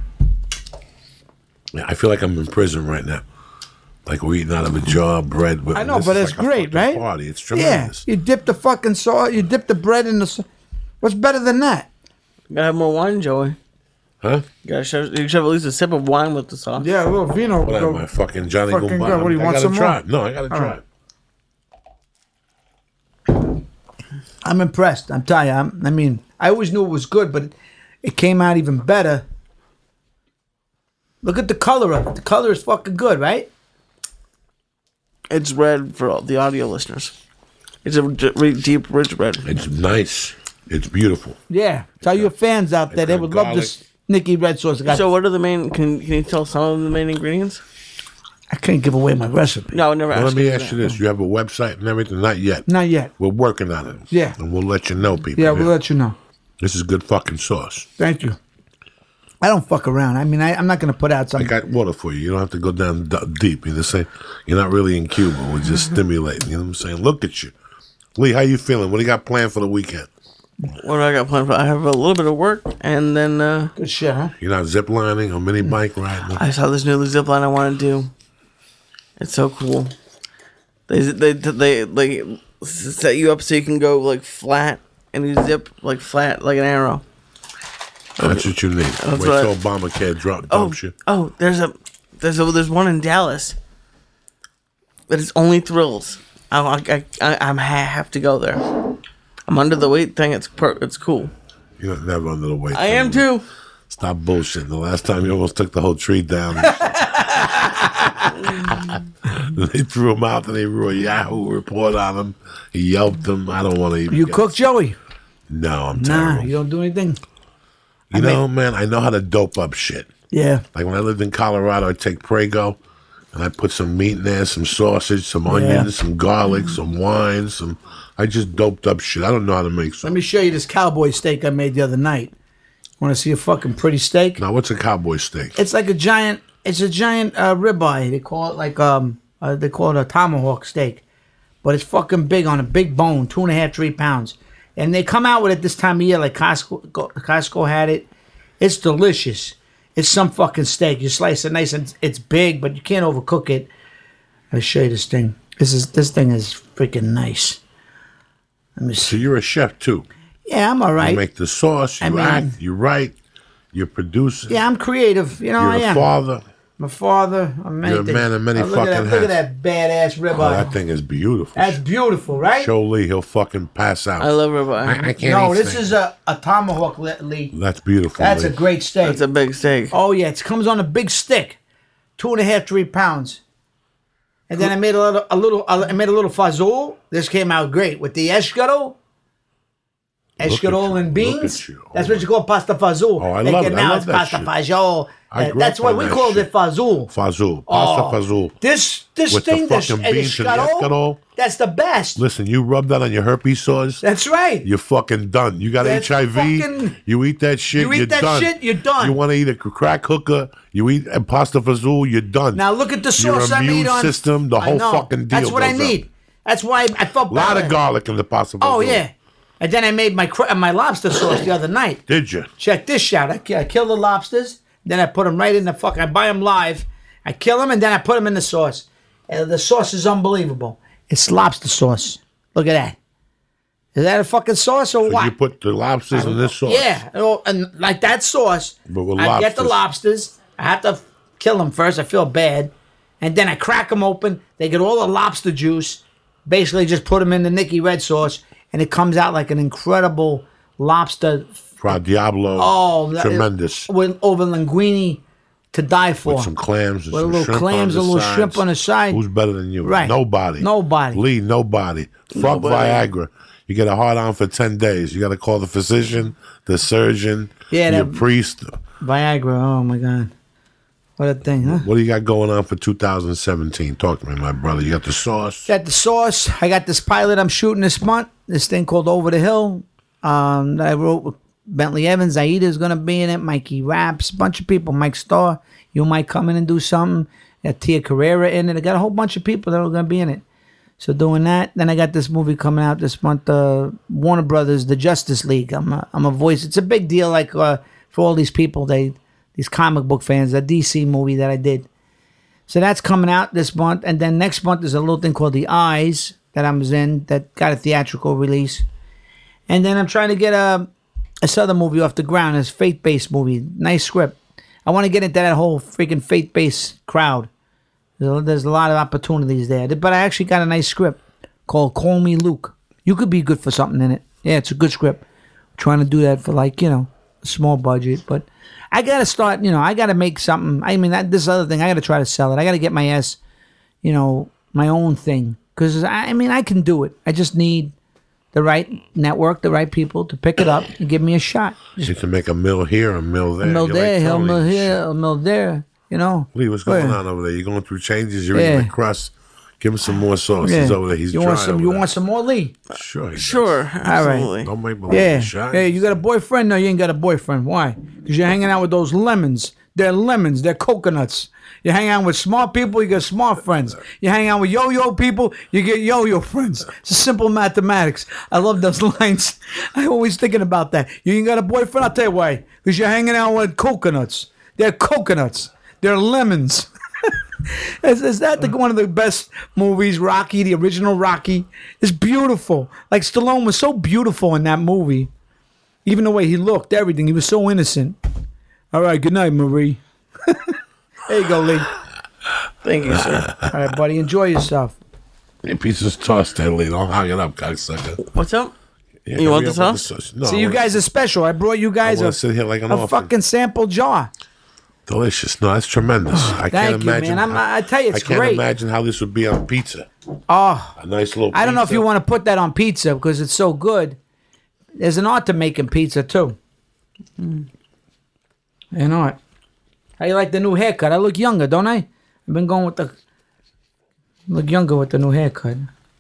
Yeah, I feel like I'm in prison right now. Like we're eating out of a jar of bread. With, I know, this but is it's like a great, fucking right? Party. It's Yeah, tremendous. you dip the fucking sauce. You dip the bread in the. Sa- What's better than that? You gotta have more wine, Joey. Huh? You gotta share, you should have at least a sip of wine with the sauce. Yeah, a little vino. What am I, fucking Johnny Fucking Goomba? God, what do you I want, gotta some try more? it. No, I gotta try right. it. I'm impressed. I'm telling you. I'm, I mean, I always knew it was good, but it, it came out even better. Look at the color of it. The color is fucking good, right? It's red for all the audio listeners. It's a d- really deep, rich red. It's nice. It's beautiful. Yeah. Tell your fans out there they got would love garlic. this Nicky Red sauce. I got- So, what are the main? Can Can you tell some of the main ingredients? I can't give away my recipe. No, I would never. Well, let asked me you ask you that. this: you have a website and everything? Not yet. Not yet. We're working on it. Yeah. and we'll let you know, people. Yeah, we'll let you know. This is good fucking sauce. Thank you. I don't fuck around. I mean, I, I'm not going to put out I something. got water for you. You don't have to go down d- deep. You're the same. You're not really in Cuba. We're just Mm-hmm. stimulating. You know what I'm saying? Look at you, Lee. How you feeling? What do you got planned for the weekend? What do I got planned for? I have a little bit of work, and then uh, Good shit, huh? You're not zip lining or mini bike riding? I saw this new zip line I want to do. It's so cool. They they they they set you up so you can go like flat, and you zip like flat like an arrow. That's what you need. Wait what till I- Obamacare drop Oh, dumps you. oh, there's a there's a there's one in Dallas, but it's only thrills. I I I I'm ha- have to go there. I'm under the weight thing. It's per- it's cool. You're never under the weight. I am too. Stop bullshitting. The last time you almost took the whole tree down. They threw him out and they wrote a Yahoo report on him. He yelped him. I don't want to even. You get- cook, Joey? No, I'm Nah, terrible. you don't do anything? You know, man, I know how to dope up shit. Yeah. Like when I lived in Colorado, I'd take Prego and I'd put some meat in there, some sausage, some onions, some garlic, some wine, some. I just doped up shit. I don't know how to make Let some. me show you this cowboy steak I made the other night. Want to see a fucking pretty steak? Now, what's a cowboy steak? It's like a giant. It's a giant uh, ribeye. They call it like um. Uh, they call it a tomahawk steak, but it's fucking big on a big bone, two and a half, three pounds. And they come out with it this time of year. Like Costco, Costco had it. It's delicious. It's some fucking steak. You slice it nice and it's big, but you can't overcook it. I'll show you this thing. This is this thing is freaking nice. Let me So see. you're a chef too. Yeah, I'm all You right. make the sauce. You I mean- act. You write. You produce. Yeah, I'm creative. You know, You're I a am. father. My father, a many You're a things. man of many Oh, look at fucking that, Look at hats. that badass ribeye. Oh, that thing is beautiful. That's beautiful, right? Show Lee, he'll fucking pass out. I love ribeye. I, I can't No, eat this steak. is a, a tomahawk, Le- Lee. That's beautiful. That's Lee. a great steak. That's a big steak. Oh yeah, it comes on a big stick, two and a half, three pounds. And then I made a little, a little, I made a little fazol. This came out great with the escargot, escargot you, and look beans. at you. That's Oh what you call pasta fazol. Oh, I They love get it. I Now love it's that pasta shit. fazol. I Uh, grew that's up why on we that called shit. it fazol. Fazul. Pasta Oh, fazul. This this With the thing, this fucking and beans and the escargot, escargot. that's the best. Listen, you rub that on your herpes sores, That's right. you're fucking done. You got That's H I V, fucking- you eat that shit, You eat you're that done. shit, you're done. You want to eat a crack hooker, you eat a pasta fazul, you're done. Now look at the Your sauce I immune made on. system, the I whole know. fucking deal That's what I goes up. need. That's why I felt A lot better. of garlic in the pasta fazul. Oh yeah, and then I made my cra- my lobster sauce the other night. Did you? Check this out. I, ki- I kill the lobsters, then I put them right in the fuck. I buy them live. I kill them and then I put them in the sauce. And the sauce is unbelievable. It's lobster sauce. Look at that. Is that a fucking sauce or So what? you put the lobsters in this sauce. Yeah, oh, and like that sauce. But with I get the lobsters. lobsters. I have to kill them first. I feel bad, and then I crack them open. They get all the lobster juice. Basically, just put them in the Nicky Red sauce, and it comes out like an incredible lobster. Fra Diablo. Oh, that- tremendous. With over linguine to die for. With some clams, and With a some little shrimp clams, on a the little sides. shrimp on the side. Who's better than you? Right. Nobody. Nobody. Lee, nobody. Fuck Nobody. Viagra. You get a hard on for ten days. You got to call the physician, the surgeon, Yeah, your that- priest. Viagra. Oh my god, what a thing, huh? What do you got going on for two thousand seventeen? Talk to me, my brother. You got the sauce. Got the sauce. I got this pilot I'm shooting this month. This thing called Over the Hill. Um, that I wrote with Bentley Evans. Aida's gonna be in it. Mikey Raps. A bunch of people. Mike Starr. You might come in and do something. Got Tia Carrera in it. I got a whole bunch of people that are gonna be in it. So doing that. Then I got this movie coming out this month. Uh, Warner Brothers, The Justice League. I'm a, I'm a voice. It's a big deal. Like uh, for all these people, they these comic book fans. A D C movie that I did. So that's coming out this month. And then next month there's a little thing called The Eyes that I was in that got a theatrical release. And then I'm trying to get a this other movie off the ground. It's a faith-based movie. Nice script. I want to get into that whole freaking faith-based crowd. There's there's a lot of opportunities there. But I actually got a nice script called Call Me Luke. You could be good for something in it. Yeah, it's a good script. Trying to do that for like, you know, a small budget. But I got to start, you know, I got to make something. I mean, that, this other thing, I got to try to sell it. I got to get my ass, you know, my own thing. Because, I, I mean, I can do it. I just need the right network, the right people to pick it up and give me a shot. You can make a mill here, a mill there. Mill You're there, like hell, Tony mill and here, shit. a mill there, you know. Lee, what's going Where? on over there? You going through changes? You're Yeah. eating the crust. Give him some more sauce. Yeah. He's over there. He's you dry want some? over You there. want some more, Lee? Sure. he does. Sure, absolutely. Don't make me Yeah. shy. Hey, you got a boyfriend? No, you ain't got a boyfriend. Why? Because you're hanging out with those lemons. They're lemons. They're coconuts. You hang out with smart people, you get smart friends. You hang out with yo-yo people, you get yo-yo friends. It's a simple mathematics. I love those lines. I'm always thinking about that. You ain't got a boyfriend? I'll tell you why. Because you're hanging out with coconuts. They're coconuts. They're lemons. Is, is that the, one of the best movies? Rocky, the original Rocky, is beautiful. Like Stallone was so beautiful in that movie, even the way he looked, everything. He was so innocent. All right, good night, Marie. There you go, Lee. Thank you, sir. All right, buddy, enjoy yourself. Your piece is tossed there, Lee. Don't hang it up, cocksucker. What's up? Yeah, You want hurry the up with sauce? No, See, I you wanna- guys are special. I brought you guys I a, wanna sit here like an a orphan. fucking sample jar. Delicious. No, that's tremendous. I Thank can't you, imagine. man. I'm, I tell you, I it's can't great. imagine how this would be on pizza. Oh, A nice little. I don't know if pizza. you want to put that on pizza because it's so good. There's an art to making pizza too. Mm. You know it. How you like the new haircut? I look younger, don't I? I've been going with the look younger with the new haircut.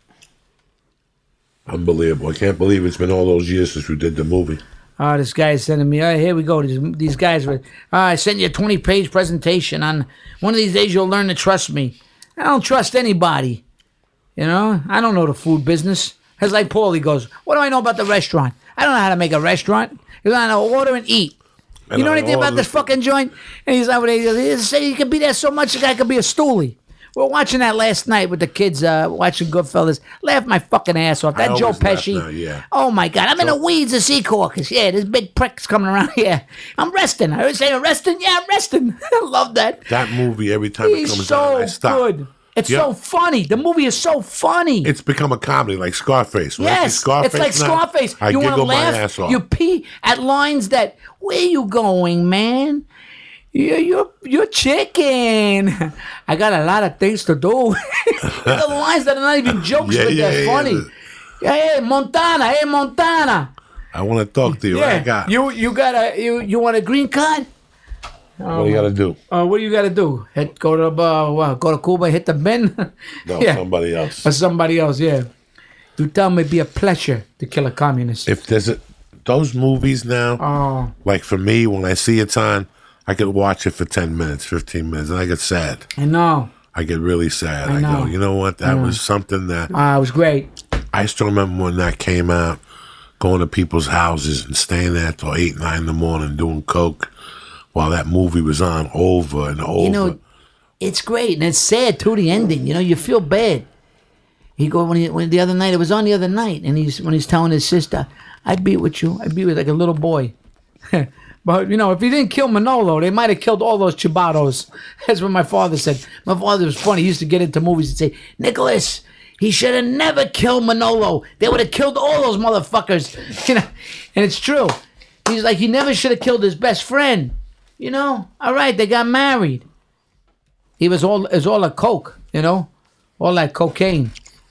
Unbelievable. I can't believe it's been all those years since we did the movie. Oh, this guy is sending me. Oh, here we go. These, these guys were. Oh, I sent you a twenty-page presentation on. One of these days you'll learn to trust me. I don't trust anybody. You know, I don't know the food business. It's like Paulie goes, what do I know about the restaurant? I don't know how to make a restaurant. You know how to order and eat. You know I anything about order- this fucking joint? And he's over there. He goes, he said he could be there so much, the guy could be a stoolie. we're watching that last night with the kids, uh, watching Goodfellas. Laugh my fucking ass off. That I Joe always laugh Pesci. now, yeah. Oh my God, I'm in the weeds of Sea Caucus. Yeah, there's big pricks coming around here. I'm resting. I always say, I'm resting. Yeah, I'm resting. I love that. That movie, every time it He's comes so out, I stop. good. It's Yep. so funny. The movie is so funny. It's become a comedy, like Scarface. When I see Yes, Scarface it's like now, Scarface. I you want to giggle my laugh? ass off. You pee at lines that, where you going, man? You're, you're, you're chicken. I got a lot of things to do. The lines that are not even jokes, Yeah, but yeah, they're yeah. funny. Hey, Montana. Hey, Montana. I want to talk to you. What I got? You you got a you you want a green card? what do you got to do? Uh, what do you got to do? Hit, go to uh, what, go to Cuba, hit the bin. No, yeah. somebody else. Or somebody else. Yeah. You tell me it'd be a pleasure to kill a communist. If there's a, those movies now, Oh, like for me, when I see it's on, I could watch it for ten minutes, fifteen minutes, and I get sad. I know. I get really sad. I I, know. go, you know what? That was something that Uh, it was great. I still remember when that came out, going to people's houses and staying there till eight, nine in the morning doing coke while that movie was on over and over. You know, it's great and it's sad too. The ending, you know, you feel bad. He go when he when the other night it was on the other night, and he's when he's telling his sister, "I'd be with you. I'd be with like a little boy." But you know, if he didn't kill Manolo, they might have killed all those chibatos. That's what my father said. My father was funny. He used to get into movies and say, "Nicholas, he should have never killed Manolo. They would have killed all those motherfuckers." You know, and it's true. He's like, he never should have killed his best friend. You know, all right, they got married. He was all, it was all a coke. You know, all that cocaine.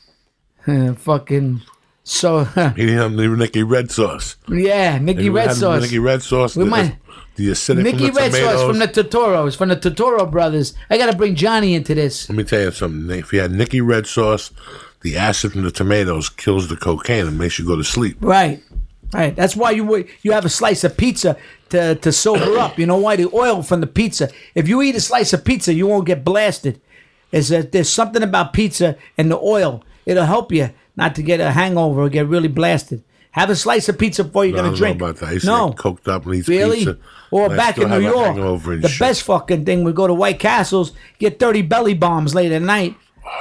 Uh, fucking so. He didn't have the Nicky Red Sauce. Yeah, Nicky You Red had Sauce. Nicky Red Sauce. We the, might- the acidic Nicky from the Red tomatoes. Sauce from the Totoros, from the Totoro brothers. I gotta bring Johnny into this. Let me tell you something. If you had Nicky Red Sauce, the acid from the tomatoes kills the cocaine and makes you go to sleep. Right, right. That's why you would- you have a slice of pizza to to sober up. You know why? The oil from the pizza. If you eat a slice of pizza, you won't get blasted. Is that there's something about pizza and the oil. It'll help you not to get a hangover or get really blasted. Have a slice of pizza before you're I gonna don't drink. know about that. I used no, to get coked up and eat really. pizza. Or and I back still in New have a York, hangover and the shit. best fucking thing would go to White Castles, get thirty belly bombs late at night.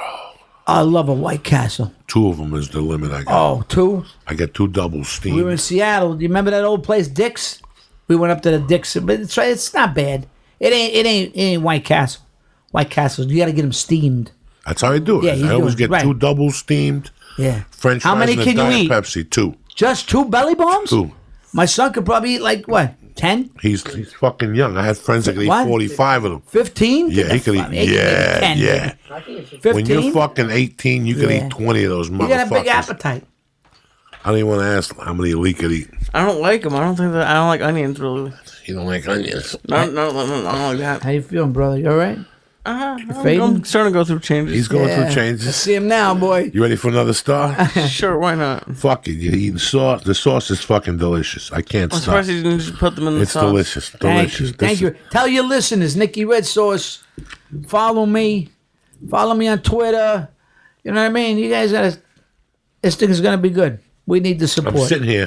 I love a White Castle. Two of them is the limit I got. Oh, two. I got two double steam. We were in Seattle. Do you remember that old place, Dick's? We went up to the Dick's, but it's it's not bad. It ain't it ain't it ain't White Castle. White Castle, you got to get them steamed. That's how I do it. Yeah, you I do always it, get right. two double steamed Yeah. French How fries many and a can you Diet eat? Pepsi. Two. Just two belly bombs? Two. My son could probably eat like what? ten? He's he's fucking young. I had friends that could eat What? forty-five of them. fifteen? Yeah, he could eat. Yeah, yeah. fifteen? When you're fucking eighteen, you could Yeah. eat twenty of those You got a big motherfuckers. appetite. I don't even want to ask how many Lee could eat. I don't like them. I don't think that I don't like onions really. You don't like onions. No, no, no, no, I don't like that. How you feeling, brother? You all right? Uh, I'm, fading? I'm starting to go through changes. He's going Yeah. through changes. I see him now, boy. You ready for another star? Sure, why not? Fuck it. You're eating sauce. The sauce is fucking delicious. I can't I'm stop. surprised he didn't just put them in the It's sauce. delicious. Thank Delicious. you. This Thank is- you. Tell your listeners, Nicky Red Sauce. Follow me. Follow me on Twitter. You know what I mean? You guys gotta. This thing is gonna be good. We need the I'm support. sitting here,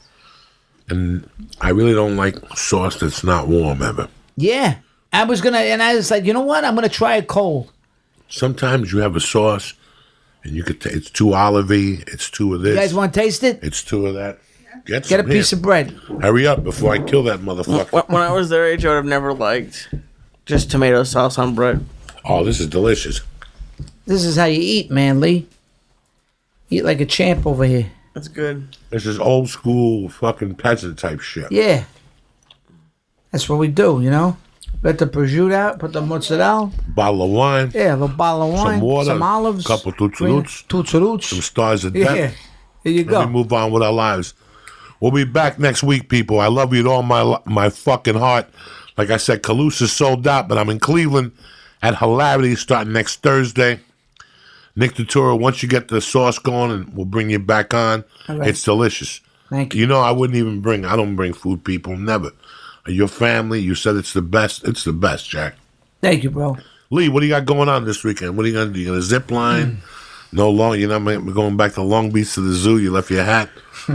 and I really don't like sauce that's not warm ever. Yeah. I was gonna, and I was like, you know what? I'm gonna try it cold. Sometimes you have a sauce, and you could. T- it's too olivey. It's too of this. You guys want to taste it? it's two of that. Get, Get a some piece here. of bread. Hurry up before I kill that motherfucker. When when I was their age, I would have never liked just tomato sauce on bread. Oh, this is delicious. This is how you eat, man, Lee. Eat like a champ over here. That's good. This is old school fucking peasant type shit. Yeah. That's what we do, you know? Let the prosciutto out, put the mozzarella. Bottle of wine, Yeah, a little bottle of wine. Some water, Some olives. couple Tootsie green- Roots. Tootsie Roots. some stars of Yeah. death. Here you Let go. me move on with our lives. We'll be back next week, people. I love you with all my li- my fucking heart. Like I said, Calusa's sold out, but I'm in Cleveland at Hilarity starting next Thursday. Nick Turturro, once you get the sauce going, and we'll bring you back on. All right. It's delicious. Thank you. You know, I wouldn't even bring. I don't bring food, people. Never. Your family. You said it's the best. It's the best, Jack. Thank you, bro. Lee, what do you got going on this weekend? What are you gonna do? You gonna zip line? No long. You're not ma- going back to Long Beach to the zoo. You left your hat.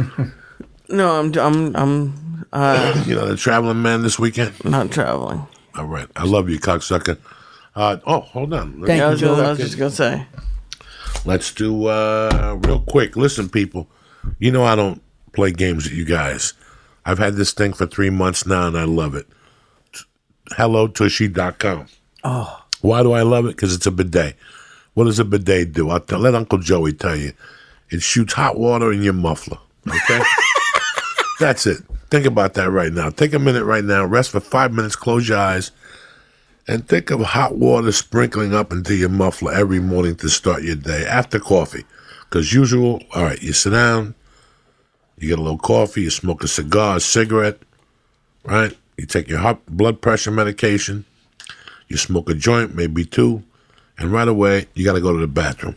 No, I'm I'm I'm uh, You know, the traveling man this weekend. not traveling. All right. I love you, cocksucker. Uh, oh, hold on. Thank Yeah, I you, was, just, I was Joey. just gonna say. Let's do uh, real quick. Listen, people. You know I don't play games with you guys. I've had this thing for three months now, and I love it. hello tushy dot com. Oh. Why do I love it? Because it's a bidet. What does a bidet do? I'll tell, let Uncle Joey tell you. It shoots hot water in your muffler. Okay? That's it. Think about that right now. Take a minute right now. Rest for five minutes. Close your eyes. And think of hot water sprinkling up into your muffler every morning to start your day after coffee. Because usual, all right, you sit down, you get a little coffee, you smoke a cigar, a cigarette, right? You take your hot blood pressure medication, you smoke a joint, maybe two, and right away, you got to go to the bathroom.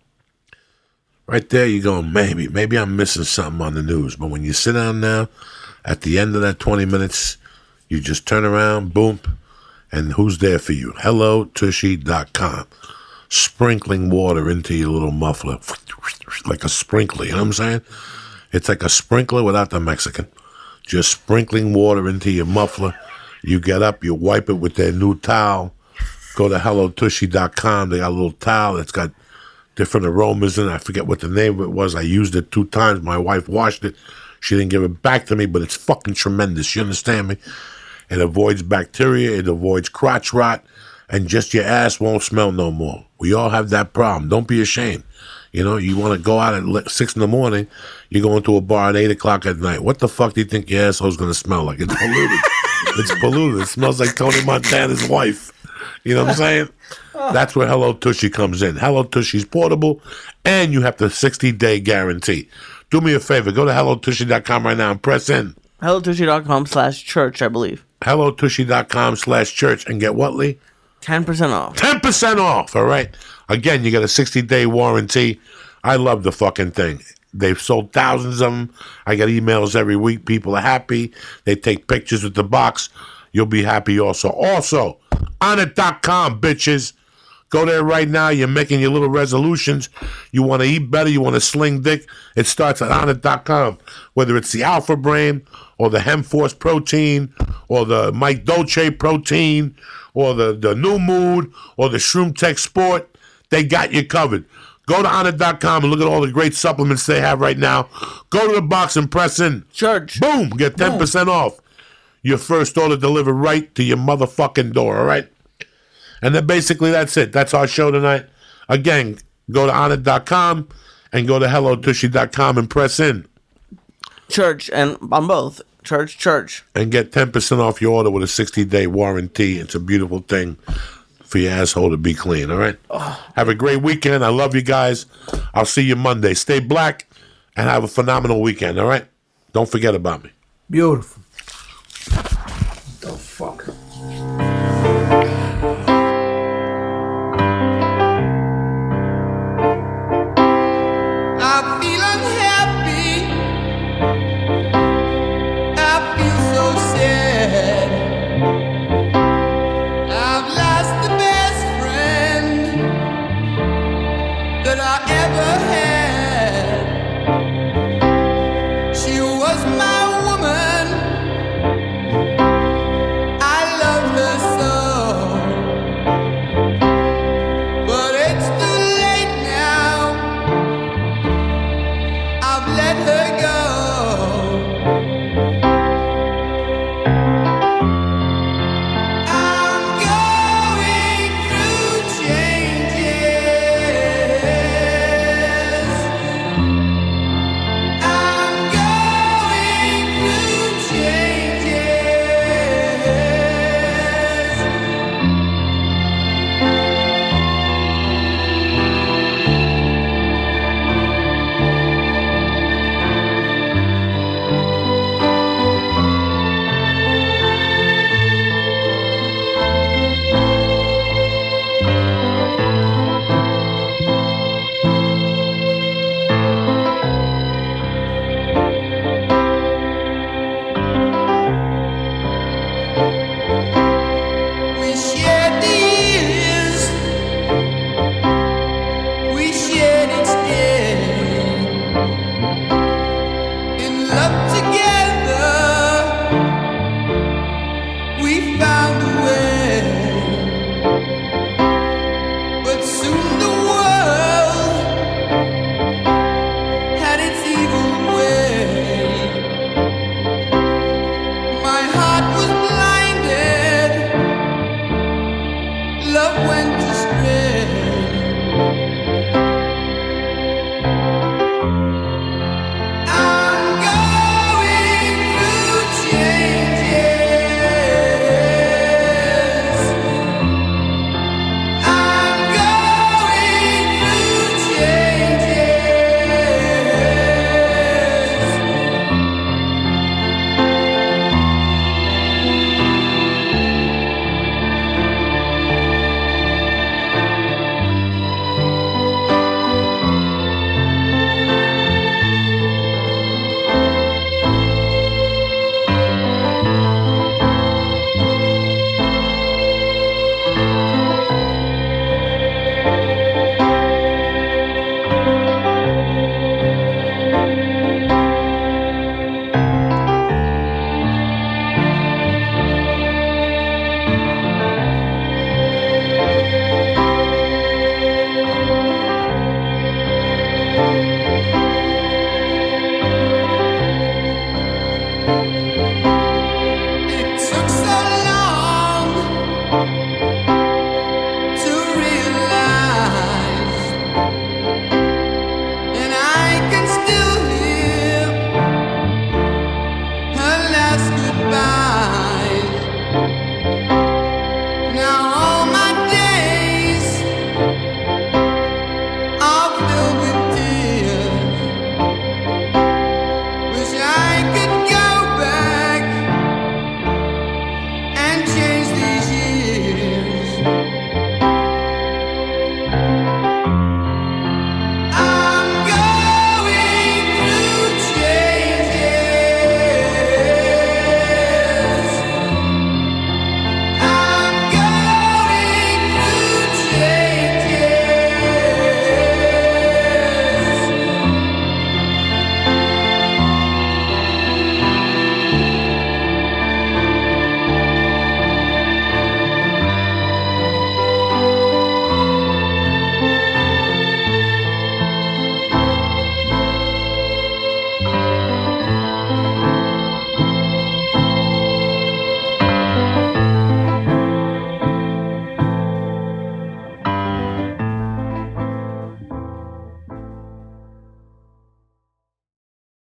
Right there, you go, maybe, maybe I'm missing something on the news. But when you sit down now, at the end of that twenty minutes, you just turn around, boom, and who's there for you? hello tushy dot com. Sprinkling water into your little muffler, like a sprinkler, you know what I'm saying? It's like a sprinkler without the Mexican. Just sprinkling water into your muffler. You get up, you wipe it with their new towel. Go to hello tushy dot com. They got a little towel that's got different aromas in it. I forget what the name of it was. I used it two times. My wife washed it. She didn't give it back to me, but it's fucking tremendous. You understand me? It avoids bacteria. It avoids crotch rot. And just your ass won't smell no more. We all have that problem. Don't be ashamed. You know, you want to go out at six in the morning, you go into a bar at eight o'clock at night. What the fuck do you think your asshole's going to smell like? It's polluted. It's polluted. It smells like Tony Montana's wife. You know what I'm saying? That's where Hello Tushy comes in. Hello Tushy's portable, and you have the sixty-day guarantee. Do me a favor. Go to hello tushy dot com right now and press in. hello tushy dot com slash church, I believe. hello tushy dot com slash church and get what, Lee? ten percent off. ten percent off, all right? Again, you got a sixty-day warranty. I love the fucking thing. They've sold thousands of them. I get emails every week. People are happy. They take pictures with the box. You'll be happy also. Also, on it dot com, bitches. Go there right now. You're making your little resolutions. You want to eat better. You want to sling dick. It starts at on it dot com. Whether it's the Alpha Brain or the Hemforce protein or the Mike Dolce protein or the, the New Mood or the Shroom Tech Sport, they got you covered. Go to on it dot com and look at all the great supplements they have right now. Go to the box and press in. Church. Boom. Get ten percent off. Your first order delivered right to your motherfucking door, all right? And then basically that's it. That's our show tonight. Again, go to on it dot com and go to hello tushy dot com and press in. Church, and on both. Church, church. And get ten percent off your order with a sixty-day warranty. It's a beautiful thing for your asshole to be clean, all right? Oh. Have a great weekend. I love you guys. I'll see you Monday. Stay black and have a phenomenal weekend, all right? Don't forget about me. Beautiful.